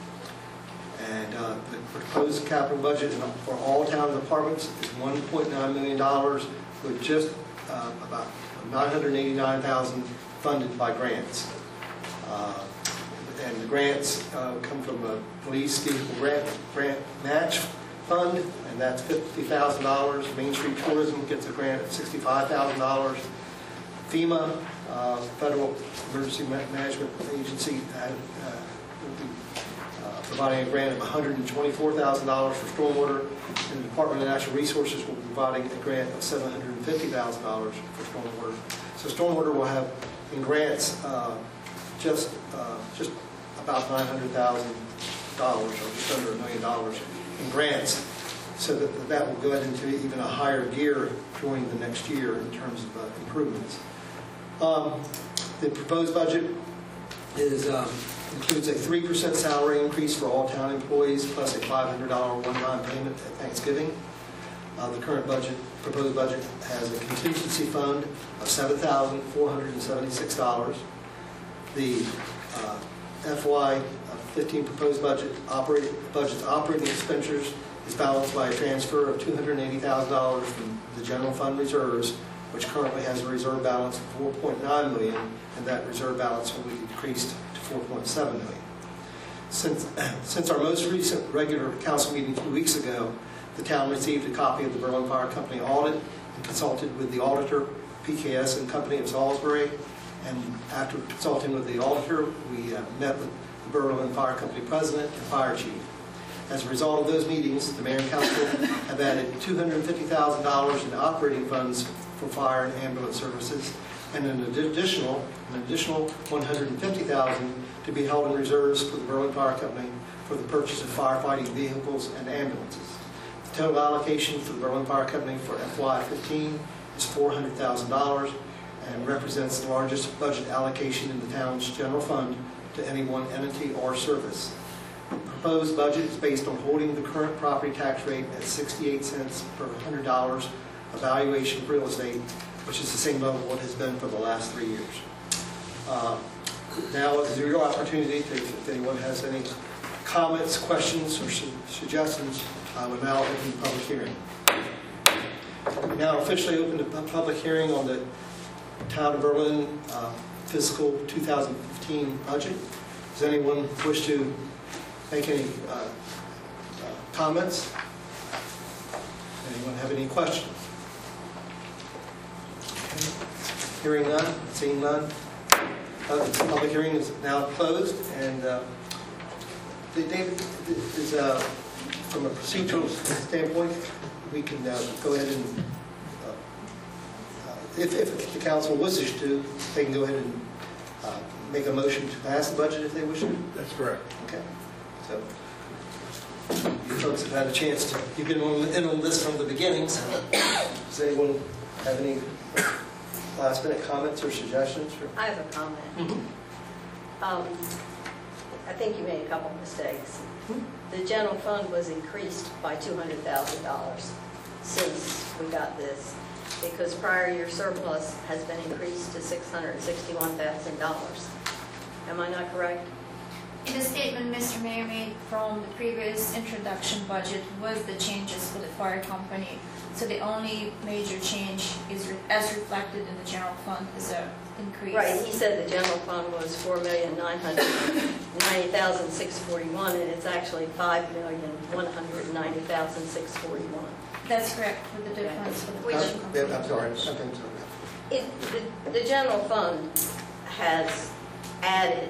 And uh, the proposed capital budget for all town departments is one point nine million dollars, with just uh, about nine hundred eighty-nine thousand dollars funded by grants. Uh, and the grants uh, come from the police vehicle grant, grant match fund, and that's fifty thousand dollars. Main Street Tourism gets a grant of sixty-five thousand dollars. FEMA, uh, Federal Emergency Management Agency, uh, will be uh, providing a grant of one hundred twenty-four thousand dollars for stormwater, and the Department of Natural Resources will be providing a grant of seven hundred fifty thousand dollars for stormwater. So stormwater will have in grants uh, just uh, just about nine hundred thousand dollars, or just under a million dollars in grants, so that that will go into even a higher gear during the next year in terms of uh, improvements. Um, the proposed budget is um, includes a three percent salary increase for all town employees, plus a five hundred dollars one-time payment at Thanksgiving. Uh, the current budget, proposed budget, has a contingency fund of seven thousand four hundred seventy-six dollars. The uh, F Y fifteen proposed budget operating budget's operating expenditures is balanced by a transfer of two hundred eighty thousand dollars from the general fund reserves, which currently has a reserve balance of four point nine million dollars, and that reserve balance will be decreased to four point seven million dollars. Since, since our most recent regular council meeting two weeks ago, the town received a copy of the Berlin Fire Company audit and consulted with the auditor, P K S and Company of Salisbury. And after consulting with the auditor, we uh, met with the Berlin Fire Company president and fire chief. As a result of those meetings, the mayor and council have added two hundred fifty thousand dollars in operating funds for fire and ambulance services, and an additional, an additional one hundred fifty thousand dollars to be held in reserves for the Berlin Fire Company for the purchase of firefighting vehicles and ambulances. The total allocation for the Berlin Fire Company for F Y fifteen is four hundred thousand dollars and represents the largest budget allocation in the town's general fund to any one entity or service. The proposed budget is based on holding the current property tax rate at sixty-eight cents per one hundred dollars of valuation of real estate, which is the same level what has been for the last three years. Uh, now is your opportunity to, if anyone has any comments, questions, or su suggestions, I will now open the public hearing. We now officially open the public hearing on the Town of Berlin uh, fiscal two thousand fifteen budget. Does anyone wish to make any uh, uh, comments? Anyone have any questions? Okay. Hearing none, seeing none. Uh, the public hearing is now closed, and uh, David, is, uh, from a procedural standpoint, we can uh, go ahead and, uh, uh, if, if the council wishes to, they can go ahead and uh, make a motion to pass the budget if they wish to. That's correct. Okay. So you folks have had a chance to, you've been on, in on this from the beginning. So does anyone have any last minute comments or suggestions? Or? I have a comment. Mm-hmm. um, I think you made a couple of mistakes. Mm-hmm. The general fund was increased by two hundred thousand dollars since we got this, because prior year surplus has been increased to six hundred sixty-one thousand dollars. Am I not correct? In the statement Mister Mayor made from the previous introduction budget was the changes for the fire company. So the only major change is re as reflected in the general fund is a increase. Right, he said the general fund was four million nine hundred ninety thousand six hundred forty-one, and it's actually five million one hundred ninety thousand six hundred forty-one. That's correct, with the difference for the Which, fire company. Yeah, I'm sorry. I'm sorry. It, the, the general fund has added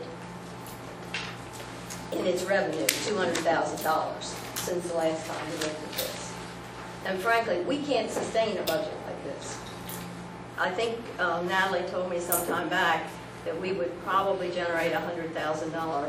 in its revenue two hundred thousand dollars since the last time we looked at this. And frankly, we can't sustain a budget like this. I think um, Natalie told me some time back that we would probably generate a one hundred thousand dollar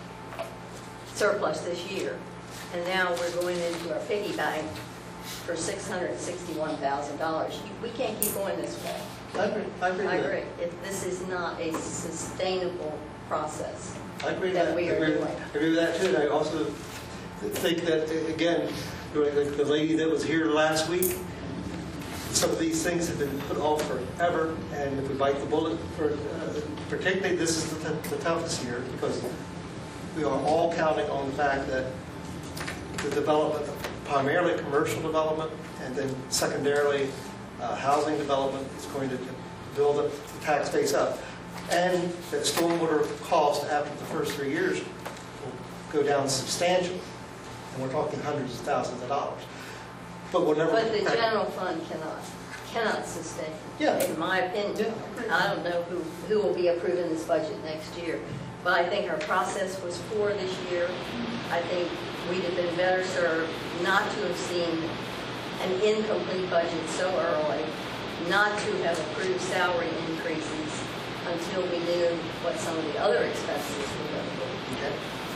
surplus this year. And now we're going into our piggy bank for six hundred sixty-one thousand dollars. We can't keep going this way. I agree. I agree. I agree. It, this is not a sustainable process. I agree that, that we are I agree, doing. I agree with that too. And I also think that, again, the lady that was here last week, some of these things have been put off forever, and if we bite the bullet, for, uh, particularly this is the, the toughest year, because we are all counting on the fact that the development, primarily commercial development, and then secondarily uh, housing development is going to build up the tax base up. And that stormwater cost after the first three years will go down substantially. And we're talking hundreds of thousands of dollars. But whatever. But the general fund cannot, cannot sustain. Yeah. In my opinion, I don't know who, who will be approving this budget next year. But I think our process was poor this year. I think we'd have been better served not to have seen an incomplete budget so early, not to have approved salary increases until we knew what some of the other expenses were going to be. Okay.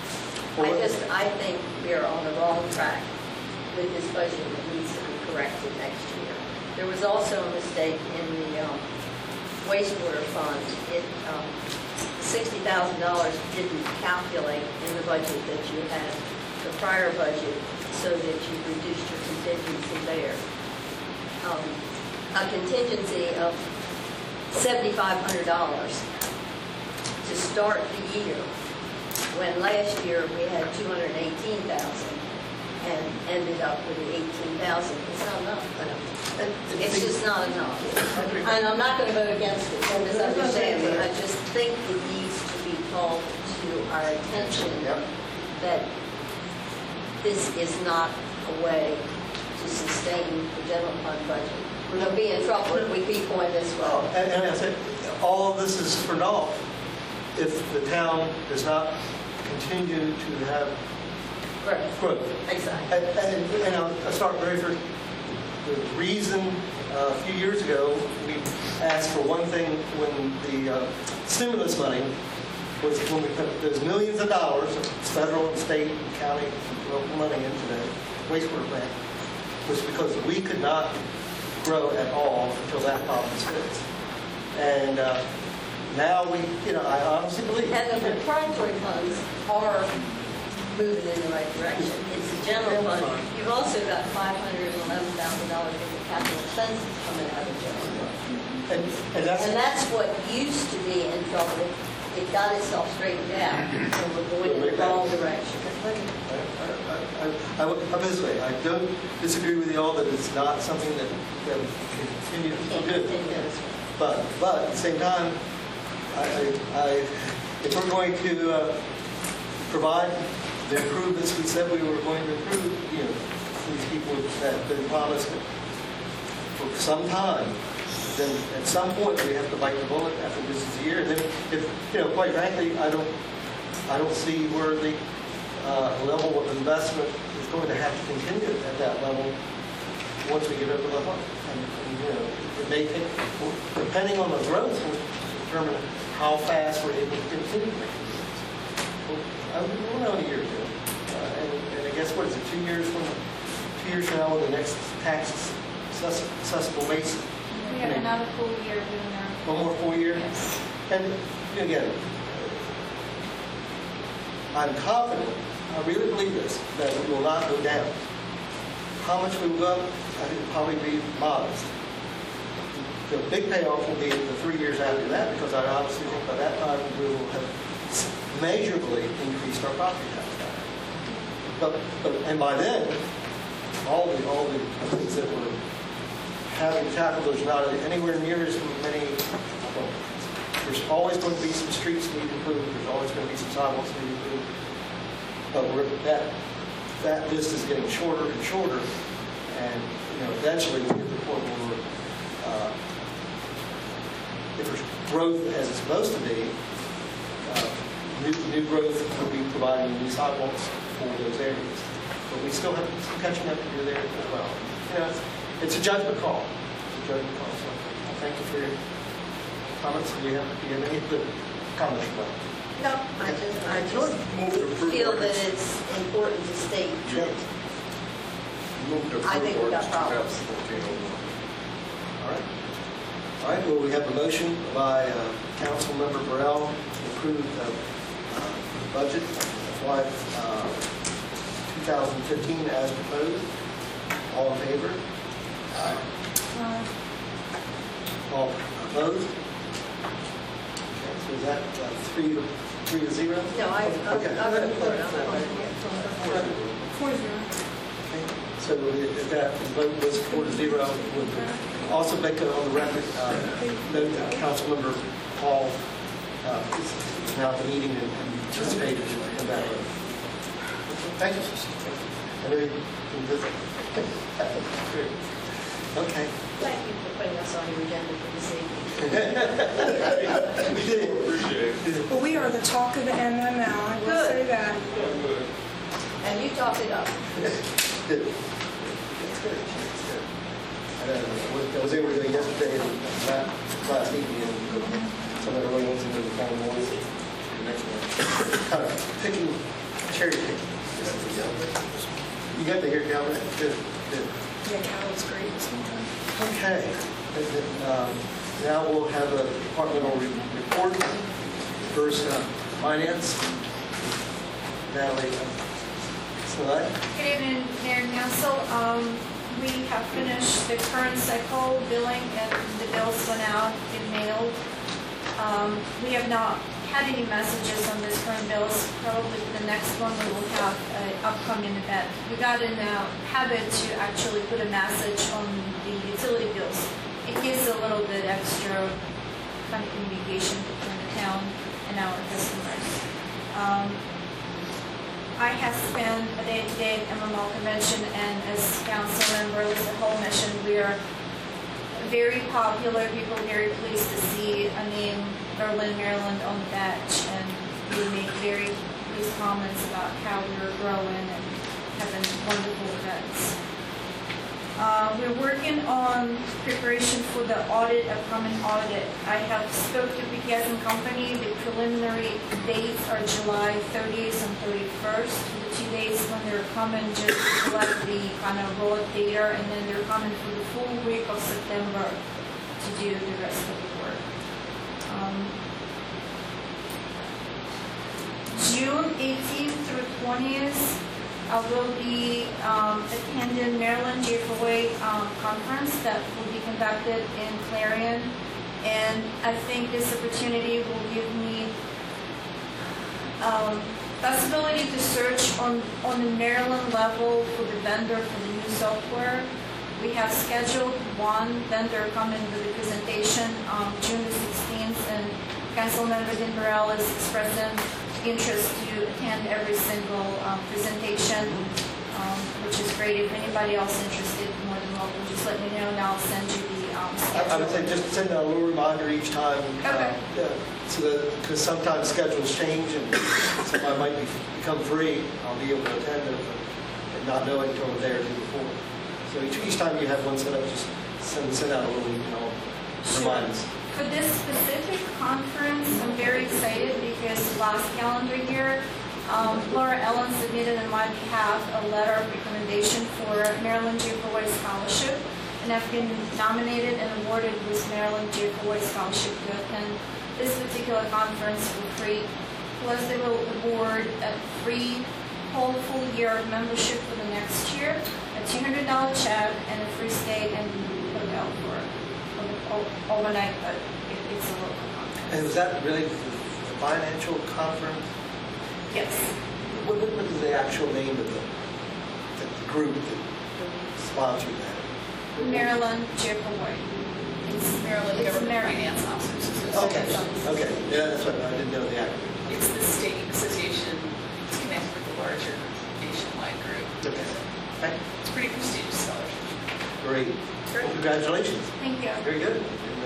I just, I think we are on the wrong track with this budget that needs to be corrected next year. There was also a mistake in the um, wastewater fund. It, um, sixty thousand dollars didn't calculate in the budget that you had, the prior budget, so that you reduced your contingency there. Um, a contingency of seventy-five hundred dollars to start the year, when last year we had two hundred eighteen thousand and ended up with eighteen thousand. It's not enough. It's just not enough. And I'm not going to vote against it, don't misunderstand me. I just think it needs to be called to our attention that this is not a way to sustain the general fund budget. We're going to be in trouble if we keep going this way. Oh, and, and I said, all of this is for naught if the town does not continue to have Growth. growth. Exactly. And, and, and I'll, I'll start very first. The reason uh, a few years ago we asked for one thing when the uh, stimulus money was when we put those millions of dollars of federal and state and county and local money into the wastewater plant was because we could not grow at all until that problem was fixed. And uh, now we, you know, I honestly believe. And the proprietary funds are moving in the right direction. It's the general fund. You've also got five hundred eleven thousand dollars worth of capital expenses coming out of the general fund. And, and, that's, and that's what used to be in trouble. It got itself straightened out, and we're going in the wrong direction. I, I, I, I, I, I don't disagree with you all that it's not something that, that we continue to do. But, but at the same time, I, I, I, if we're going to uh, provide the improvements we said we were going to improve, you know, these people that have been promised for some time, then at some point we have to bite the bullet after this is a year. And then, if you know, quite frankly, I don't, I don't see where the uh, level of investment is going to have to continue at that level once we get over the hump. And, and you know, it may take, depending on the growth, will determine how fast we're able to continue. Well, I don't know, a year or two. Uh, and, and I guess what is it? Two years from two years from now, when the next tax accessible base. We have another full year doing that. One more full year? Yes. And again, I'm confident, I really believe this, that we will not go down. How much we will go, I think will probably be modest. The big payoff will be the three years after that, because I obviously think by that time we will have measurably increased our property tax. But, but and by then, all the all the things that we're having tackled, there's not anywhere near as many. Well, there's always going to be some streets that need improved. There's always going to be some sidewalks that need improved. But we're, that that list is getting shorter and shorter, and you know, eventually we get to the point where we're, uh, if there's growth as it's supposed to be, uh, new new growth will be providing new sidewalks for those areas. But we still have some catching up to do there as well. You know, it's, it's a judgment call. It's a judgment call. So I thank you for your comments. Do you have, do you have any other comments about it? No, I just, I just feel that it's important to state that I think we've got problems. All right. All right. Well, we have a motion by uh, Council Member Burrell to approve the uh, budget F Y twenty fifteen as proposed. All in favor? Aye. Uh, All opposed? Okay, so is that uh, three to three to zero? No, I, I, okay. I'm going to put it on Four zero. Okay. So if that vote was four to zero, we'll also make it on the record, uh, note that Councilmember Paul uh, is now at the meeting and participated in that vote. Thank you. And then, okay. Thank you for putting us on your agenda for this evening. We did. Appreciate it. Well, we are the talk of the M M L, I will Good. say that. And you talked it up. Good. It's good. It's good. Uh, I was able to go yesterday and last, last evening, and some of everyone wants to know the final voice. The next one. Kind of picking, cherry picking. You got to hear Calvin? Good. Good. Yeah, Cal's great sometimes. Okay. And then, um, now we'll have a departmental re- report. First, uh, finance. Natalie Slide. Good evening, Mayor and Council. Um, we have finished the current cycle billing, and the bills went out in mail. Um, we have not had any messages on this current bills. Probably the next one we will have an upcoming event. We got in a habit to actually put a message on the utility bills. It gives a little bit extra kind of communication between the town and our customers. Um, I have spent a day-to-day at M M L convention, and as council member with the whole mission, we are very popular. People are very pleased to see a name, Berlin, Maryland, on the badge, and we make very pleased comments about how we are growing and having wonderful events. Uh, we're working on preparation for the audit, upcoming audit. I have spoke to B K S and Company. The preliminary dates are July thirtieth and thirty-first. The two days when they're coming just to collect the kind of raw data, and then they're coming for the full week of September to do the rest of the work. Um, June eighteenth through twentieth, I will be um, attending Maryland J F O A um, conference that will be conducted in Clarion, and I think this opportunity will give me um, possibility to search on, on the Maryland level for the vendor for the new software. We have scheduled one vendor coming with a presentation on June the sixteenth, and Councilmember Dimbrell is expressing interest to attend every single um, presentation, um, which is great. If anybody else interested, more than welcome, just let me know and I'll send you the um, schedule. I would say just send out a little reminder each time. Okay. Uh, yeah, so that, because sometimes schedules change and somebody might be, become free, I'll be able to attend it, and not knowing until a day or two before. So each, each time you have one set up, just send, send out a little, you know, remind us. For this specific conference, I'm very excited because last calendar year, um, Laura Ellen submitted on my behalf a letter of recommendation for Maryland J F O A Scholarship, and I've been nominated and awarded with Maryland J F O A Scholarship to attend this particular conference for free. Plus, they will award a free whole full year of membership for the next year, a two hundred dollar check, and a free stay and hotel for it. Overnight, but it, it's a local conference. And was that really the financial conference? Yes. What, what was the actual name of the, the, the group that sponsored that? Maryland J F O A. It's Maryland It's Government Mar- Finance Officers Okay, Association. okay, yeah, that's what, I didn't know the acronym. It's the state association. It's connected with the larger nationwide group. Okay. Okay. It's a pretty prestigious scholarship. Great. Well, congratulations. Thank you. Very good.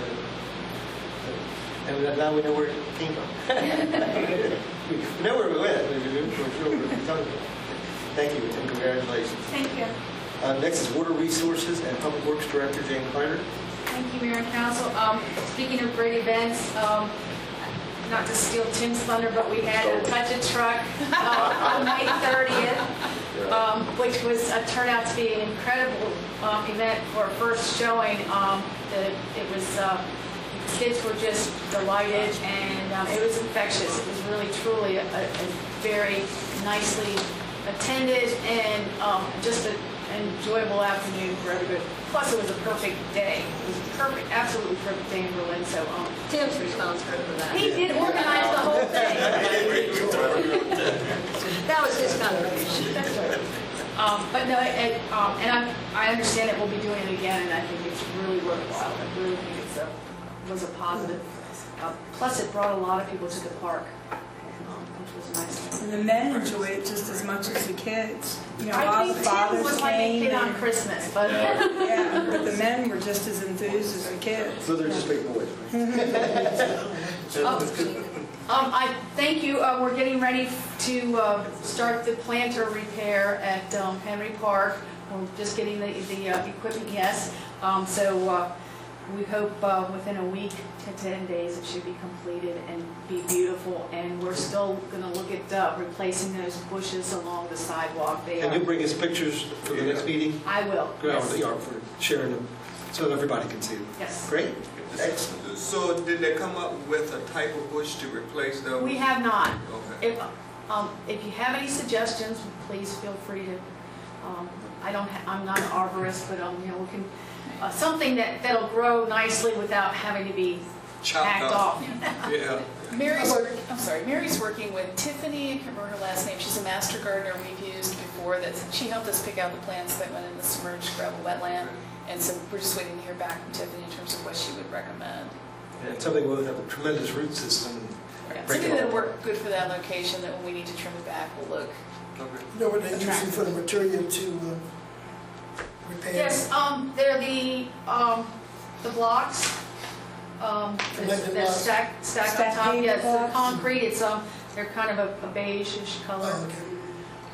And, uh, and now we know where it came from. We know where we went. We're sure where it's coming from. Thank you, and congratulations. Thank you. Uh, next is Water Resources and Public Works Director Jane Kleider. Thank you, Mayor and Council. Um, speaking of great events, um, not to steal Tim's thunder, but we had a Touch a Truck uh, on May thirtieth, um, which was uh, turned out to be an incredible um, event for a first showing. Um, the, it was uh, kids were just delighted, and um, it was infectious. It was really, truly a, a very nicely attended and um, just a enjoyable afternoon for everybody. Plus, it was a perfect day. It was a perfect, absolutely perfect day in Berlin. So um, Tim's responsible for that. he did organize the whole thing. That was his contribution. That's right. Um, but no, it, um, and I, I understand that we'll be doing it again, and I think it's really worthwhile. I really think it's a was a positive. Uh, plus, it brought a lot of people to the park. Nice. And the men enjoy it just as much as the kids. You know, I all think the Tim fathers was like a came. kid on and- Christmas, but yeah, but the men were just as enthused as the kids. So they're just big boys, Oh, um, I thank you. Uh, we're getting ready to uh, start the planter repair at um, Henry Park. We're just getting the, the uh, equipment, yes. Um, so uh, we hope uh, within a week to ten days it should be completed and be beautiful. And we're still going to look at uh, replacing those bushes along the sidewalk. They And are, you'll bring us pictures for the next meeting? I will. Good, Yes. yeah, for sharing them, so everybody can see them. Yes. Great. Excellent. So did they come up with a type of bush to replace those? We have not. Okay. If, um, if you have any suggestions, please feel free to, um, I don't, ha I'm not an arborist, but, um, you know, we can, uh, something that, that'll grow nicely without having to be Chopped hacked off. off. Yeah. Mary's work, I'm sorry, Mary's working with Tiffany, I can't remember her last name, she's a master gardener we've used before, that she helped us pick out the plants that went in the submerged gravel wetland, and so we're just waiting to hear back from Tiffany in terms of what she would recommend. And something will have a tremendous root system. Yeah, Break something it that'll all. work good for that location, that when we need to trim it back will look. You know what they're using for the material to uh, repair? Yes, um, they're the, um, the blocks, um, Connected they're blocks. stacked, stacked on Stacked top, paper yes, the blocks? concrete, it's, um, they're kind of a, a beige-ish color. Oh, okay.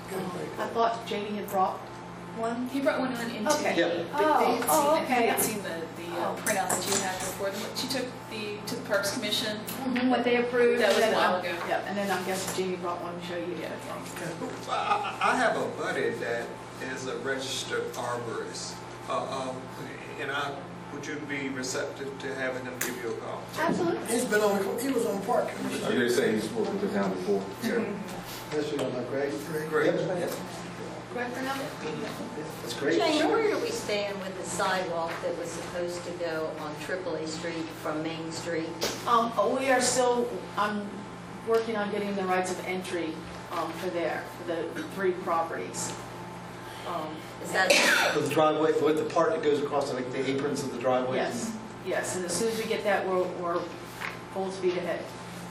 I thought Jamie had brought one. He brought one on into Okay. the, Yeah. they, Oh, they had oh, seen, okay. they had seen the, the uh, Oh. printout that you had before. Them. She took the to the Parks Commission. Mhm, what they approved. That was and a then, while um, ago. Yeah, and then I guess Jamie brought one to show you. Yeah. I I have a buddy that is a registered arborist, uh, um, and I, would you be receptive to having him give you a call? Absolutely. He's been on, the he was on Park I Commission. was gonna say he's spoken to town before. Yes, we don't know, Greg? Great. Yep, yep. Greg Fernando? That's great. Jane, where do we stand with the sidewalk that was supposed to go on Tripoli Street from Main Street? Um, we are still, I'm working on getting the rights of entry, um, for there, for the three properties. Um, Is that, For the driveway, with the part that goes across, like the aprons of the driveway? Yes, yes, and as soon as we get that, we're, we're full speed ahead.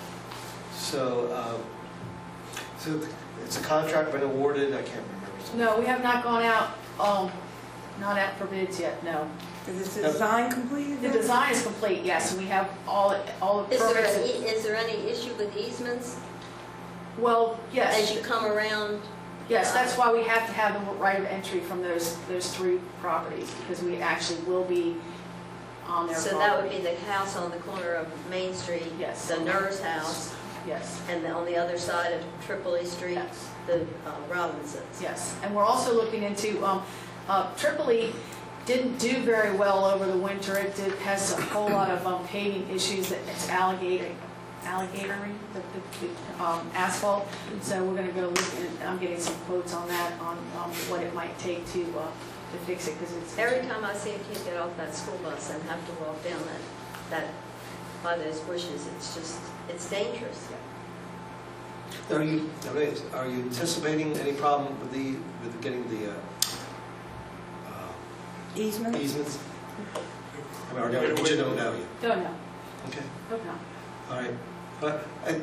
So, um, so it's a contract been awarded, I can't remember. No, we have not gone out, um, not out for bids yet, no. Is the design completed? The design is complete, yes, and we have all, all the is there, permits. an e- is there any issue with easements Well, yes. as you come around? Yes, that's why we have to have the right of entry from those, those three properties, because we actually will be on their property. So that would be the house on the corner of Main Street? Yes. The Nurse house? Yes. And the- on the other side of Tripoli Street? Yes. The uh, Robinsons? Yes, and we're also looking into, um, uh, Tripoli didn't do very well over the winter. It did, has a whole lot of um, paving issues that it's alligating, alligatoring, the, the, the um, asphalt. So we're gonna go look, and I'm getting some quotes on that, on, um, what it might take to, uh, to fix it, because it's. Every time I see a kid get off that school bus and have to walk down that, that, by those bushes, it's just, it's dangerous. Are you, are you anticipating any problem with the, with getting the uh, uh, Easement? easements? I mean, or no, you don't know yet? Don't know, Okay, don't know. all right. But I,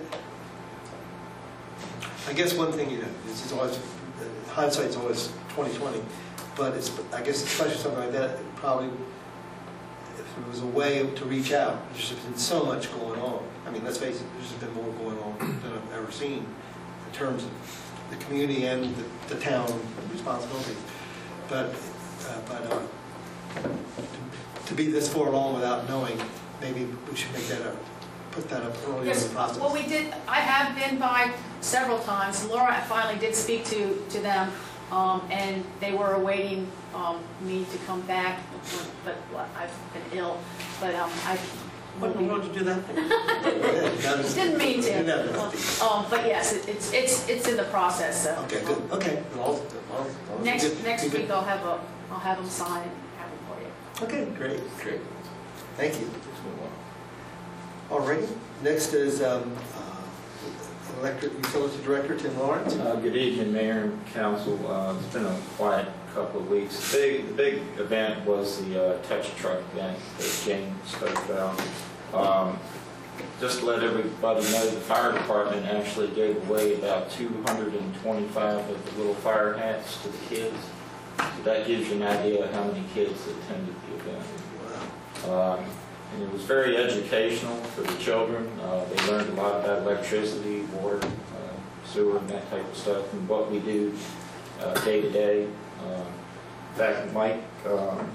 I guess one thing, you know, is it's always, hindsight's always twenty twenty, but it's, I guess especially something like that, it probably, if there was a way to reach out, there's just been so much going on. I mean, let's face it, there's just been more going on than I've ever seen in terms of the community and the, the town responsibilities. But, uh, but uh, to, to be this far along without knowing, maybe we should make that a, put that up earlier in Yes, the process. well, we did, I have been by several times. Laura finally did speak to, to them, um, and they were awaiting um, me to come back, but well, I've been ill. But um, I. What in the world did you do that? Didn't mean to. You never know. Um, but yes, it, it's it's it's in the process. So. Okay, good. Okay. Well, I'll- I'll- Next good. next Good. week I'll have a I'll have them sign and have it for you. Okay, great, great. Thank you. All righty. Next is um, uh, Electric Utility Director Tim Lawrence. Uh, good evening, Mayor and Council. Uh, it's been a quiet couple of weeks. The big, the big event was the uh, Touch Truck event that Jane spoke about. Um, just to let everybody know, the fire department actually gave away about two hundred twenty-five of the little fire hats to the kids. So that gives you an idea of how many kids attended the event. Um, and it was very educational for the children. Uh, they learned a lot about electricity, water, uh, sewer, and that type of stuff, and what we do uh, day to day. Um, in fact, Mike, um,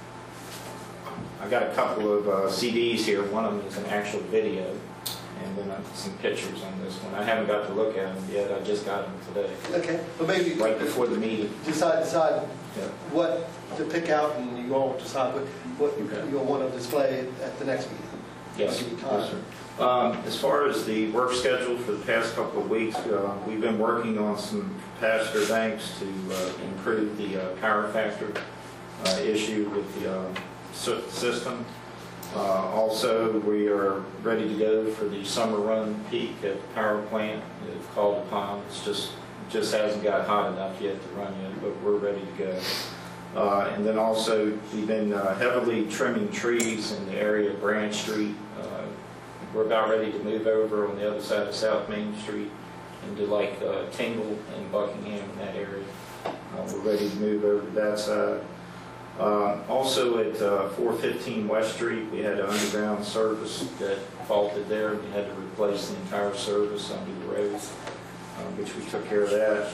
I got a couple of uh, C Ds here. One of them is an actual video, and then uh, some pictures on this one. I haven't got to look at them yet. I just got them today. Okay, but maybe right before the meeting. Decide decide Yeah. what to pick out, and you all decide what what Okay. you'll want to display at the next meeting. Yes, Give you time. yes, sir. Um, as far as the work schedule for the past couple of weeks, uh, we've been working on some capacitor banks to uh, improve the uh, power factor uh, issue with the uh, sy- system. Uh, also, we are ready to go for the summer run peak at the power plant. They've called upon. It's just just hasn't got hot enough yet to run yet, but we're ready to go. Uh, and then also, we've been uh, heavily trimming trees in the area of Branch Street. Uh, we're about ready to move over on the other side of South Main Street into like uh, Tingle and Buckingham in that area. Uh, we're ready to move over to that side. Uh, also at uh, four fifteen West Street, we had an underground service that faulted there. We had to replace the entire service under the road, uh, which we took care of that.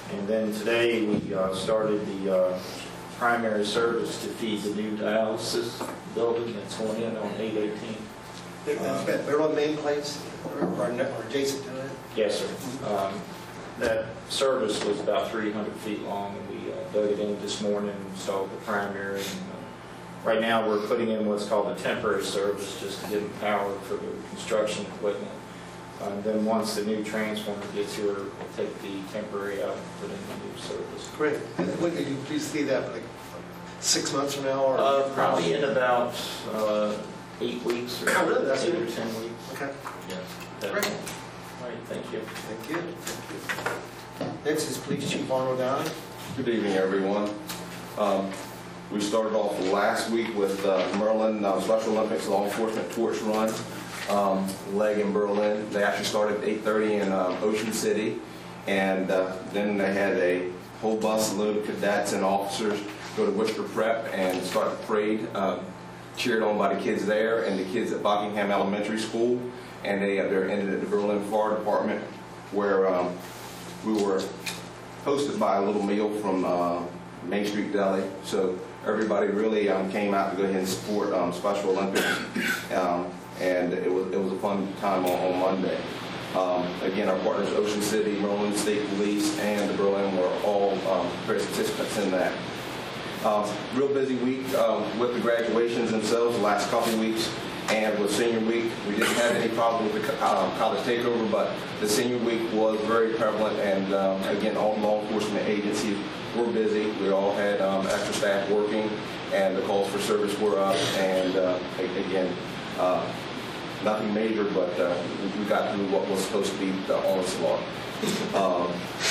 And then today we uh, started the uh, primary service to feed the new dialysis building that's going in on eight eighteen. That's got Berlin main place or, or, or adjacent to it? Yes, sir. Um, that service was about three hundred feet long, and we uh, dug it in this morning and installed the primary. And, uh, right now we're putting in what's called a temporary service just to give them power for the construction equipment. Uh, and then once the new transformer gets here, we'll take the temporary out and put in the new service. Great. And when did you please see that, like six months from now? Or uh, probably in about uh, eight weeks or oh, really? That's eight good. or ten weeks. Okay. Yeah. Great. All right, thank you. Thank you. Thank you. Next is Police Chief Arnold Dowd. Good evening, everyone. Um, we started off last week with uh, Merlin uh, Special Olympics Law Enforcement Torch Run um, leg in Berlin. They actually started at eight thirty in um, Ocean City, and uh, then they had a whole bus load of cadets and officers go to Worcester Prep and start the parade, um, cheered on by the kids there and the kids at Buckingham Elementary School. And they uh, they're ended at the Berlin Fire Department, where um, we were hosted by a little meal from uh, Main Street Deli. So everybody really um, came out to go ahead and support um, Special Olympics, um, and it was it was a fun time on, on Monday. Um, again, our partners Ocean City, Maryland State Police, and the Berlin were all um, participants in that. Um, real busy week um, with the graduations themselves, the last couple of weeks. And with senior week, we didn't have any problem with the uh, college takeover, but the senior week was very prevalent. And um, again, all law enforcement agencies were busy. We all had um, extra staff working, and the calls for service were up. And uh, again, uh, nothing major, but uh, we got through what was supposed to be the onslaught. Um,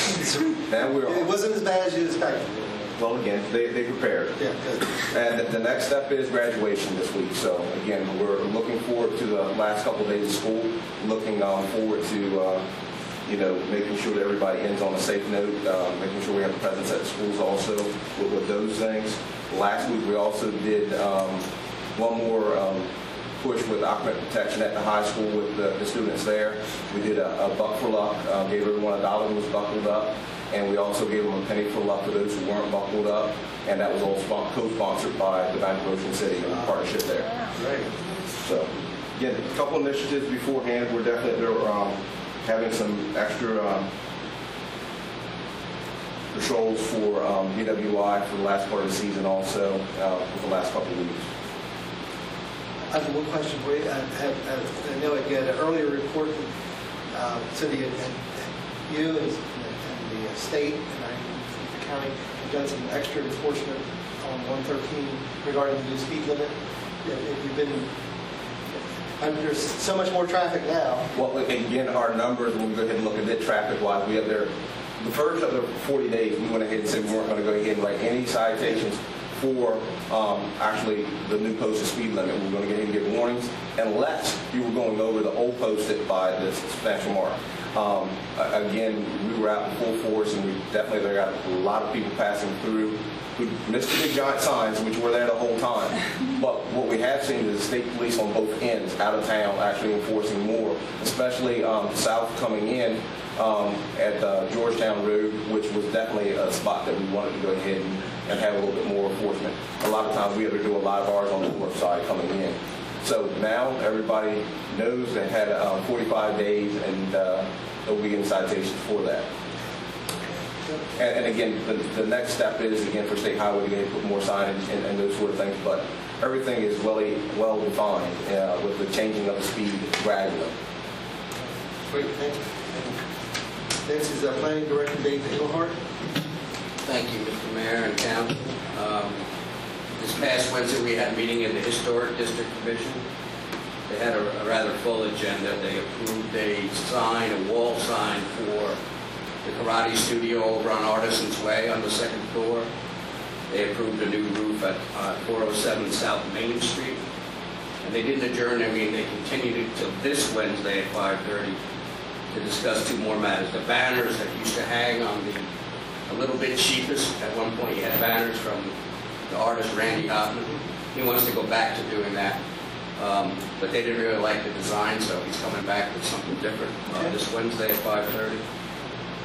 and we're it wasn't as bad as you expected. Well, again, they, they prepared. Yeah, good. And the next step is graduation this week. So, again, we're looking forward to the last couple of days of school, looking um, forward to, uh, you know, making sure that everybody ends on a safe note, uh, making sure we have a presence at the schools also with, with those things. Last week, we also did um, one more um, push with occupant protection at the high school with the, the students there. We did a, a buck for luck, uh, gave everyone a dollar who was buckled up. And we also gave them a penny for luck for those who weren't buckled up, and that was all co-sponsored by the Bank of Ocean City and the partnership there. Great. So, again, a couple initiatives beforehand. We're definitely um, having some extra um, patrols for um, B W I for the last part of the season, also uh, for the last couple of weeks. I have one question for you. I, I, I know you had an earlier report from uh, city and, and you and the state and I, the county have done some extra enforcement on one thirteen regarding the new speed limit. You've been, I mean, there's so much more traffic now. Well, again, our numbers, when we go ahead and look at it traffic-wise, we have there, the first of the forty days, we went ahead and said we weren't going to go ahead and write any citations for um, actually the new posted speed limit. We were going to go ahead and give warnings unless you were going over the old posted by the substantial mark. Um, again, we were out in full force, and we definitely there got a lot of people passing through who missed the big giant signs, which were there the whole time. But what we have seen is the state police on both ends, out of town, actually enforcing more, especially um, south coming in um, at uh, Georgetown Road, which was definitely a spot that we wanted to go ahead and, and have a little bit more enforcement. A lot of times we have to do a lot of ours on the north side coming in. So now everybody knows they had uh, forty-five days, and uh, they'll be getting citations for that. And, and again, the, the next step is, again, for State Highway to put more signage and, and those sort of things. But everything is well, well defined uh, with the changing of the speed gradually. Great, thank you. Next is uh, Planning Director Dave Engelhardt. Thank you, Mister Mayor and Council. Um, this past Wednesday, we had a meeting in the Historic District Commission. They had a, a rather full agenda. They approved a sign, a wall sign for the karate studio over on Artisans Way on the second floor. They approved a new roof at uh, four oh seven South Main Street. And they didn't adjourn their meeting. They continued it till this Wednesday at five thirty to discuss two more matters. The banners that used to hang on the, a little bit sheepish. At one point, you had banners from the artist Randy Hoffman. He wants to go back to doing that. Um, but they didn't really like the design, so he's coming back with something different uh, this Wednesday at five thirty.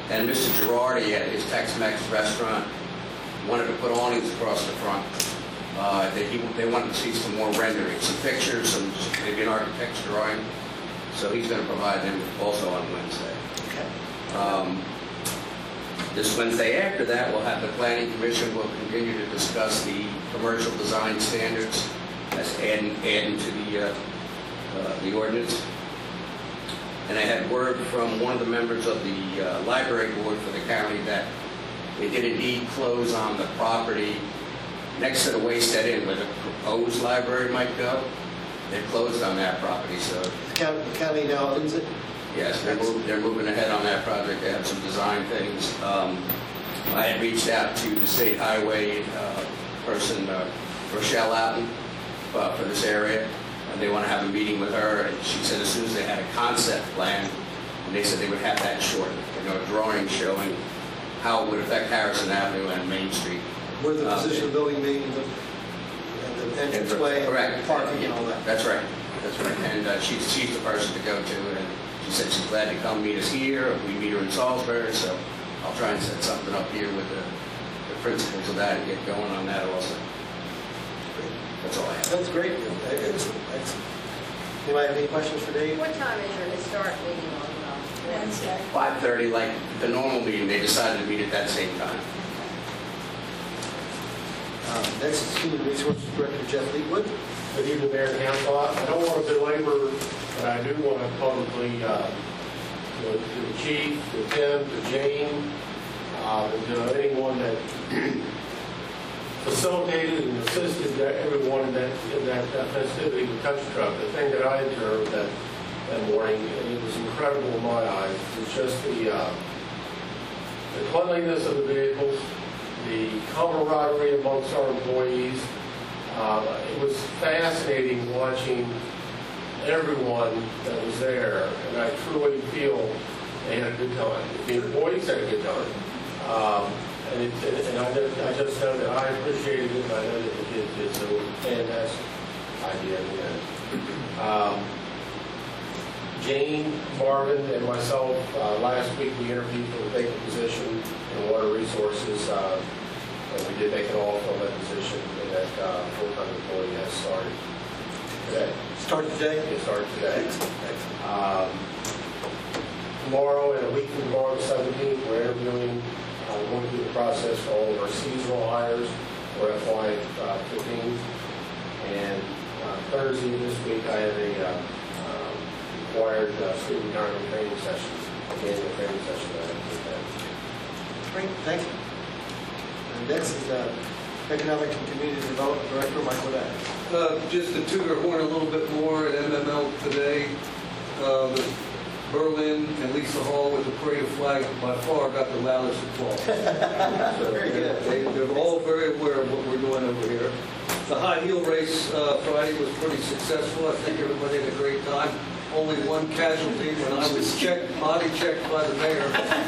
And Mister Girardi at his Tex-Mex restaurant wanted to put awnings across the front. Uh, they, he, they wanted to see some more rendering, some pictures, some maybe an architect's drawing. So he's going to provide them also on Wednesday. Okay. Um, this Wednesday after that, we'll have the Planning Commission will continue to discuss the commercial design standards that's adding, adding to the, uh, uh, the ordinance. And I had word from one of the members of the uh, library board for the county that they did indeed close on the property next to the Waysted Inn where the proposed library might go. They closed on that property, so. The county, the county now owns it? Yes, they're, move, they're moving ahead on that project. They have some design things. Um, I had reached out to the state highway uh, person, uh, Rochelle Outen, uh, for this area. And they want to have a meeting with her. And she said as soon as they had a concept plan, and they said they would have that shortened. You know, a drawing showing how it would affect Harrison Avenue and Main Street. Where the Um, position of the building being, the, the entranceway, Correct. parking and all that. That's right. That's right. And uh, she's, she's the person to go to. And she said she's glad to come meet us here. We meet her in Salisbury, so I'll try and set something up here with the, the principals of that and get going on that also. That's all I have. That's great. Excellent. Excellent. Anybody have any questions for Dave? What time is your historic meeting on uh, Wednesday? five thirty, like the normal meeting, they decided to meet at that same time. Um, next is Human Resources Director Jeff Leetwood. Good evening, Mayor and Council. I don't want to belabor, but I do want to publicly, uh, you know, to the chief, to Tim, to Jane, uh, to anyone that facilitated and assisted everyone in that, in that uh, festivity with Touch Truck. The thing that I observed that, that morning, and it was incredible in my eyes, was just the, uh, the cleanliness of the vehicles, the camaraderie amongst our employees. Uh, it was fascinating watching everyone that was there, and I truly feel they had a good time. The employees had a good time. Um, and it, and I, just, I just know that I appreciated it, and I know that the kids did, so it was a fantastic idea in the end. Um, Jane, Marvin, and myself, uh, last week we interviewed for the vacant position in Water Resources, uh, and we did make an offer on that position, and that uh, full-time employee has started today. Started today? It started today. Excellent. Excellent. Um, tomorrow, and a week from tomorrow, the seventeenth, we're interviewing, uh, going through the process for all of our seasonal hires for F Y fifteen. And uh, Thursday this week, I have a uh, um, required uh, student retirement training session, annual training session that I have to attend. Great. Thank you. And next is uh, Economic and Community Development Director Michael Dash. Uh, just to toot our horn a little bit more at M M L today, uh, the Berlin and Lisa Hall with the parade of flags by far got the loudest applause. So Very good. They, they're all very aware of what we're doing over here. The high heel race uh, Friday was pretty successful. I think everybody had a great time. Only one casualty when I was checked, body checked by the mayor.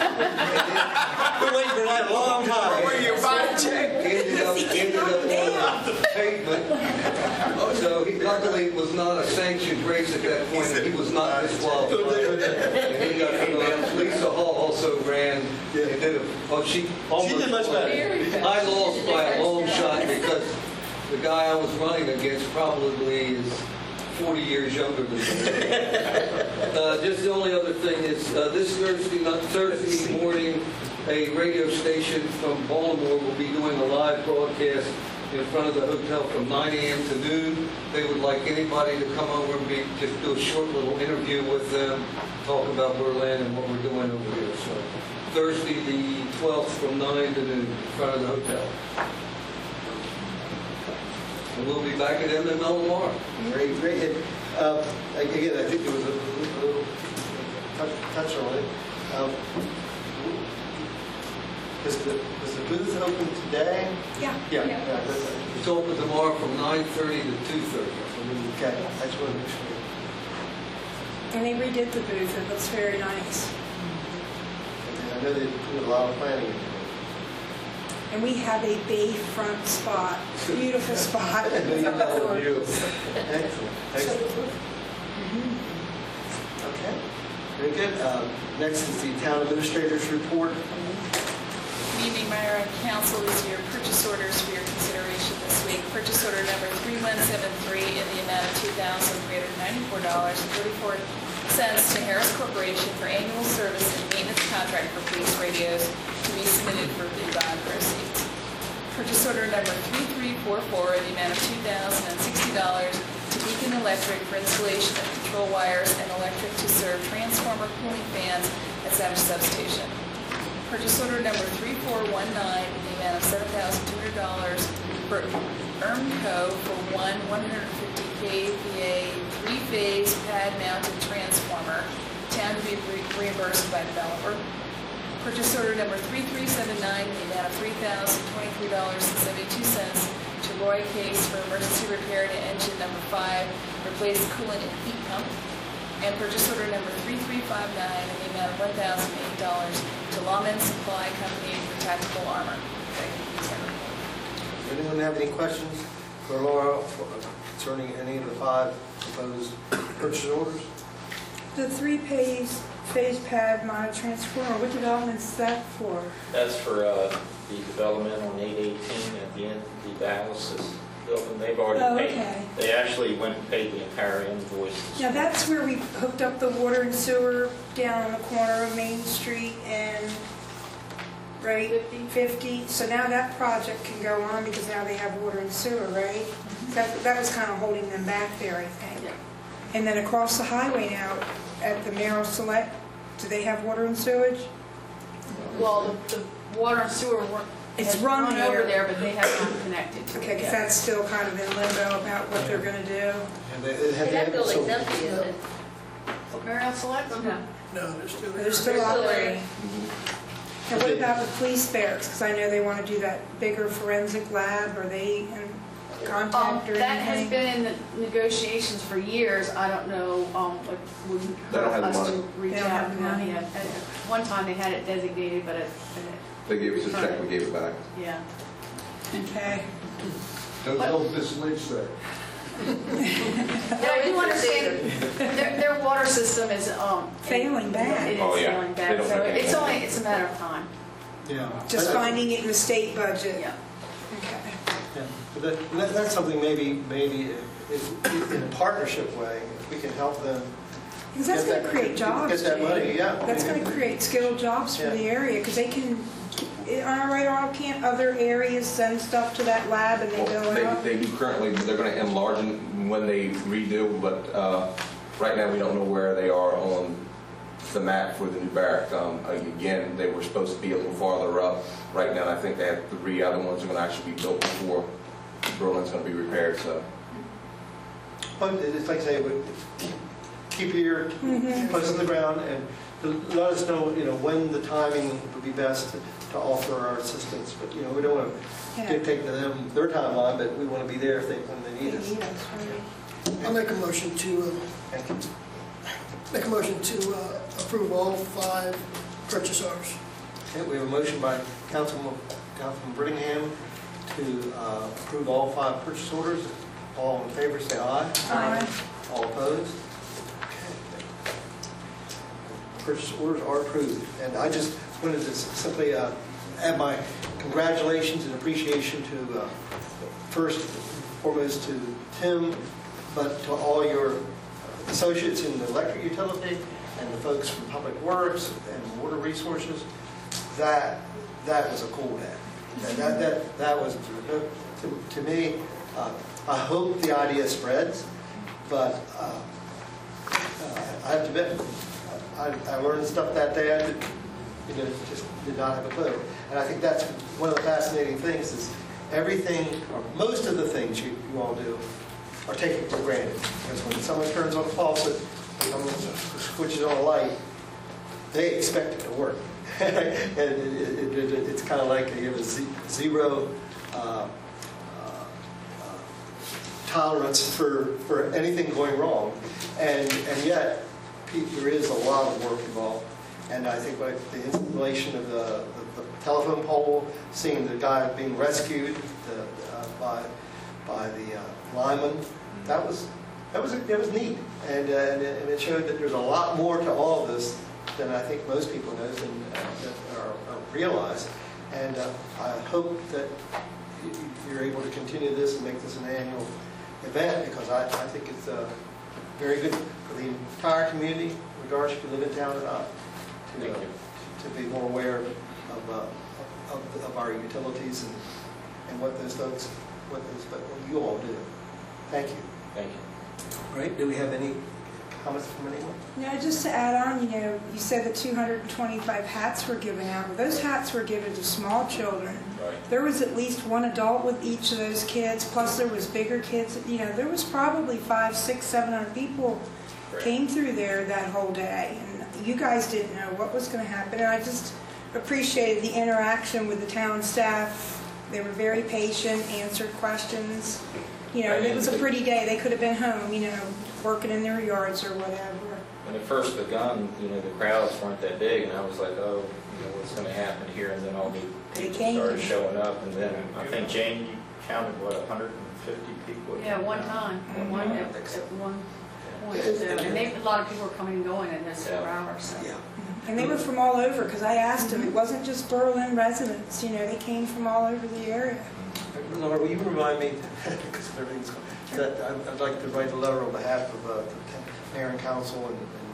Been waiting for that a long time. Were you body checked? Ended up, ended up on the pavement. So he luckily was not a sanctioned race at that point, and he was not disqualified. And he got uh, Lisa Hall also ran. And did a, oh, she almost. She did much better. I lost by a long shot because the guy I was running against probably is forty years younger than me. uh, just the only other thing is uh, this Thursday, not Thursday morning, a radio station from Baltimore will be doing a live broadcast in front of the hotel from nine a m to noon. They would like anybody to come over and be, just do a short little interview with them, talk about Berlin and what we're doing over here. So Thursday the twelfth from nine to noon in front of the hotel. And we'll be back at M M L tomorrow. Great, great. And, uh, again, I think there was a little, little touch, touch on it. Um, is, the, is the booth open today? Yeah. Yeah. Yeah. yeah that's, It's open tomorrow from nine thirty to two thirty. Okay, I just want to make sure. And they redid the booth. It looks very nice. And I know they put a lot of planning into it. And we have a bayfront spot. Beautiful spot. Excellent. Excellent. Okay. Very good. Um, Next is the town administrator's report. Good evening, Mayor and Council. These are your purchase orders for your consideration this week. Purchase order number three one seven three in the amount of two thousand three hundred ninety-four dollars and thirty-four cents to Harris Corporation for annual service and maintenance contract for police radios to be submitted for bid bond proceeds. Purchase order number three three four four in the amount of two thousand sixty dollars to Beacon Electric for installation of control wires and electric to serve transformer cooling fans at Savage Substation. Purchase order number three four one nine in the amount of seven thousand two hundred dollars for ERMCO for one one hundred fifty K V A three-phase pad-mounted transformer, town to be re- reimbursed by developer. Purchase order number three three seven nine in the amount of three thousand twenty-three dollars and seventy-two cents to Roy Case for emergency repair to engine number five, replace coolant and heat pump. And purchase order number three three five nine in the amount of one thousand eight dollars to Lawman Supply Company for tactical armor. Does anyone have any questions for Laura concerning any of the five proposed purchase orders? The three-phase phase pad mounted transformer, what development is that for? That's for uh, the development on eight eighteen at the end of the dialysis building. They've already Oh, paid. okay. They actually went and paid the entire invoice. Now, that's where we hooked up the water and sewer down on the corner of Main Street and, right, fifty. So now that project can go on because now they have water and sewer, right? That, that was kind of holding them back there, I think. And then across the highway now, at the Merrill Select, do they have water and sewage? Well, the, the water and sewer were, It's has run run here. over there, but they have not connected. Okay, because that's still kind of in limbo about what they're going to do. Have they- have That they- building's so- empty, isn't it? Marriott Select? No. No, they're still They're there. still They're still operating. Mhm. And what about the police barracks? Because I know they want to do that bigger forensic lab. Are they in Um, contact or that has anything? been in the negotiations for years. I don't know, um, what would They don't have the us to money. reach They don't out have to the money. money. At, at one time they had it designated, but it, They gave us a check, we gave it back. yeah. Okay. Don't tell this legislature. Now, I do understand their, their water system is, um. Failing bad. It is Oh, yeah. failing They bad, don't so make any it's money. only, it's a matter of time. Yeah. Just I- I- finding it in the state budget. Yeah. Okay. Yeah, but that, that- that's something maybe, maybe if- in a partnership way, if we can help them. Because that's get going to that- create jobs. Get that Jay. money, yeah. That's going to create skilled jobs for Yeah. the area because they can, all right, or can't other areas send stuff to that lab and they Well, go They, out? they do currently, but they're going to enlarge them when they redo, but uh, right now we don't know where they are on the map for the new barrack. Um, Again, they were supposed to be a little farther up. Right now, I think they have three other ones are going to actually be built before Berlin's going to be repaired, so. But it's like I say, we keep your ear Mhm. close to the ground and let us know, you know, when the timing would be best to to offer our assistance. But, you know, we don't want to Yeah. dictate to them their timeline, but we want to be there if they, when they need us. They need us, right. I'll make a motion to, uh, Thank you. make a motion to uh, approve all five purchase orders. Okay, we have a motion by Councilman, Councilman Brittingham to uh, approve all five purchase orders. All in favor, say aye. Aye. All opposed? Okay. Purchase orders are approved. And I just wanted to simply uh, add my congratulations and appreciation to, uh, first and foremost to Tim, but to all your associates in the electric utility and the folks from Public Works and Water Resources. That, that was a cool day. And that, that, that was, to, to me, uh, I hope the idea spreads, but uh, uh, I have to admit, I, I learned stuff that day I did, you know, just did not have a clue. And I think that's one of the fascinating things is everything, or most of the things you, you all do are taken for granted. Because when someone turns on a faucet, someone switches on a light, they expect it to work. and it, it, it, it, it's kind of like you have a z- zero uh, tolerance for, for anything going wrong. And, and yet, there is a lot of work involved. And I think like the installation of the, the, the telephone pole, seeing the guy being rescued the, uh, by, by the uh, lineman, that was, that was, that was neat. And, uh, and it and it showed that there's a lot more to all of this than I think most people know and uh, that are, are realize. And uh, I hope that you're able to continue this and make this an annual event, because I, I think it's uh, very good for the entire community, regardless if you live in town or not, to, uh, to be more aware of, uh, of, of our utilities and, and what those folks, what those, what you all do. Thank you. Thank you. All right, do we have any comments from anyone? No, just to add on, you know, you said that two hundred twenty-five hats were given out. Those hats were given to small children. Right. There was at least one adult with each of those kids, plus there was bigger kids. You know, there was probably five, six, seven hundred people Right. came through there that whole day. And you guys didn't know what was going to happen. And I just appreciated the interaction with the town staff. They were very patient, answered questions. You know, it was a pretty day. They could have been home, you know, working in their yards or whatever. When it first begun, you know, the crowds weren't that big, and I was like, oh, you know, what's going to happen here? And then all the people started showing up, and then I think, Jane, you counted, what, one hundred fifty people? Yeah, one time, one, at, at one point. So, and they, a lot of people were coming and going in those four hours. So. Yeah. And they were from all over, because I asked them. It wasn't just Berlin residents. You know, they came from all over the area. Laura, will you remind me, because everything's, that I'd like to write a letter on behalf of uh, the mayor and council and,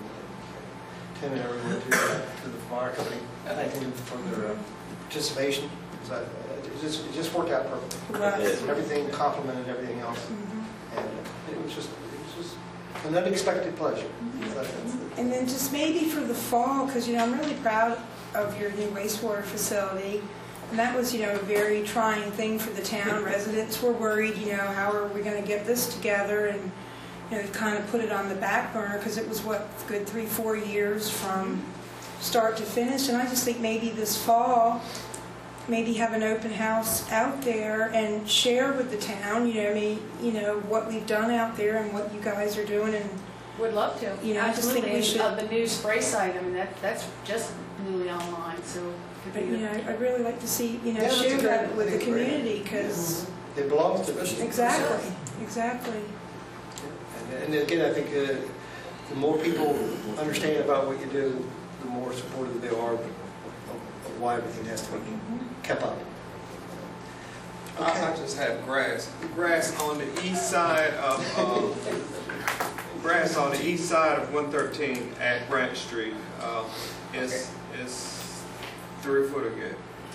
and Tim and everyone to, uh, to the fire company, thanking them for their uh, participation. Because I, it, just, it just worked out perfectly. Right. Everything complemented everything else. Mm-hmm. And it was just, it was just an unexpected pleasure. Mm-hmm. So that's the, And then just maybe for the fall, because, you know, I'm really proud of your new wastewater facility. And that was, you know, a very trying thing for the town. Residents were worried, you know, how are we going to get this together? And, you know, kind of put it on the back burner because it was, what, good three, four years from start to finish. And I just think maybe this fall, maybe have an open house out there and share with the town, you know, me, you know, what we've done out there and what you guys are doing. And would love to. You know, I just think we should. Of the new spray site, I mean, that that's just newly online, so. But, you know, I'd really like to see, you know, Yeah, share that's a that great- with the that's great. community, because... it belongs to us. Exactly, exactly. And, and again, I think uh, the more people understand about what you do, the more supportive they are of, of why everything has to be kept up. I, I just have grass. Grass on the east side of uh, grass on the east side of one thirteen at Branch Street uh, is is three foot again.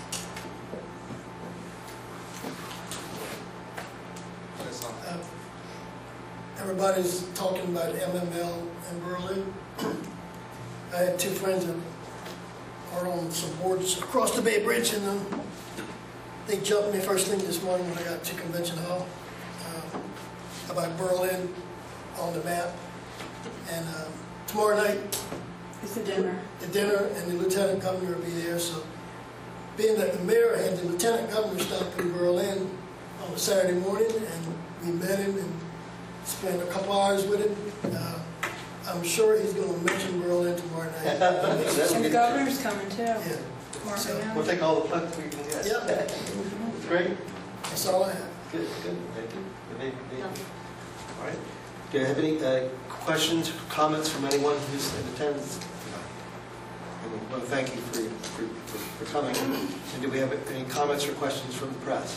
That's all. Uh, Everybody's talking about M M L in Berlin. I had two friends that are on some boards across the Bay Bridge, and um, they jumped me first thing this morning when I got to Convention Hall uh, about Berlin on the map. And um, tomorrow night is the dinner. The dinner, and the lieutenant governor will be there. So, being that the mayor had the lieutenant governor stop in Berlin on a Saturday morning, and we met him and spent a couple hours with him. Uh, I'm sure he's going to mention Berlin tomorrow night. And the governor's coming too. Yeah. Mark So, it down. We'll take all the plugs we can get. Yeah. Great. That's all I have. Good, good. Thank you. Thank you. All right. Do you have any uh, questions, comments from anyone who's in attendance? I want to thank you for, for, for, for coming. And do we have any comments or questions from the press?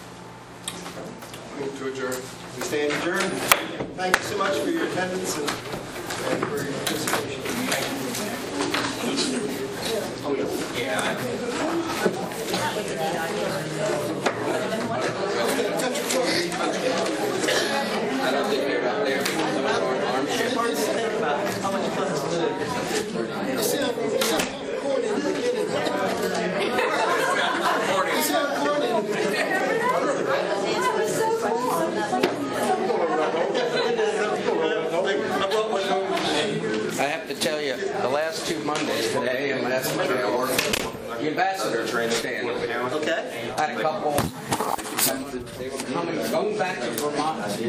Move to adjourn. We stand adjourned. Thank you so much for your attendance and, and for your participation. I don't think they're out there because some of our arms Think about how much fun it's going to I have to tell you, the last two Mondays today, and last Monday, the ambassador train stand. Okay. I had a couple. They were coming, going back to Vermont.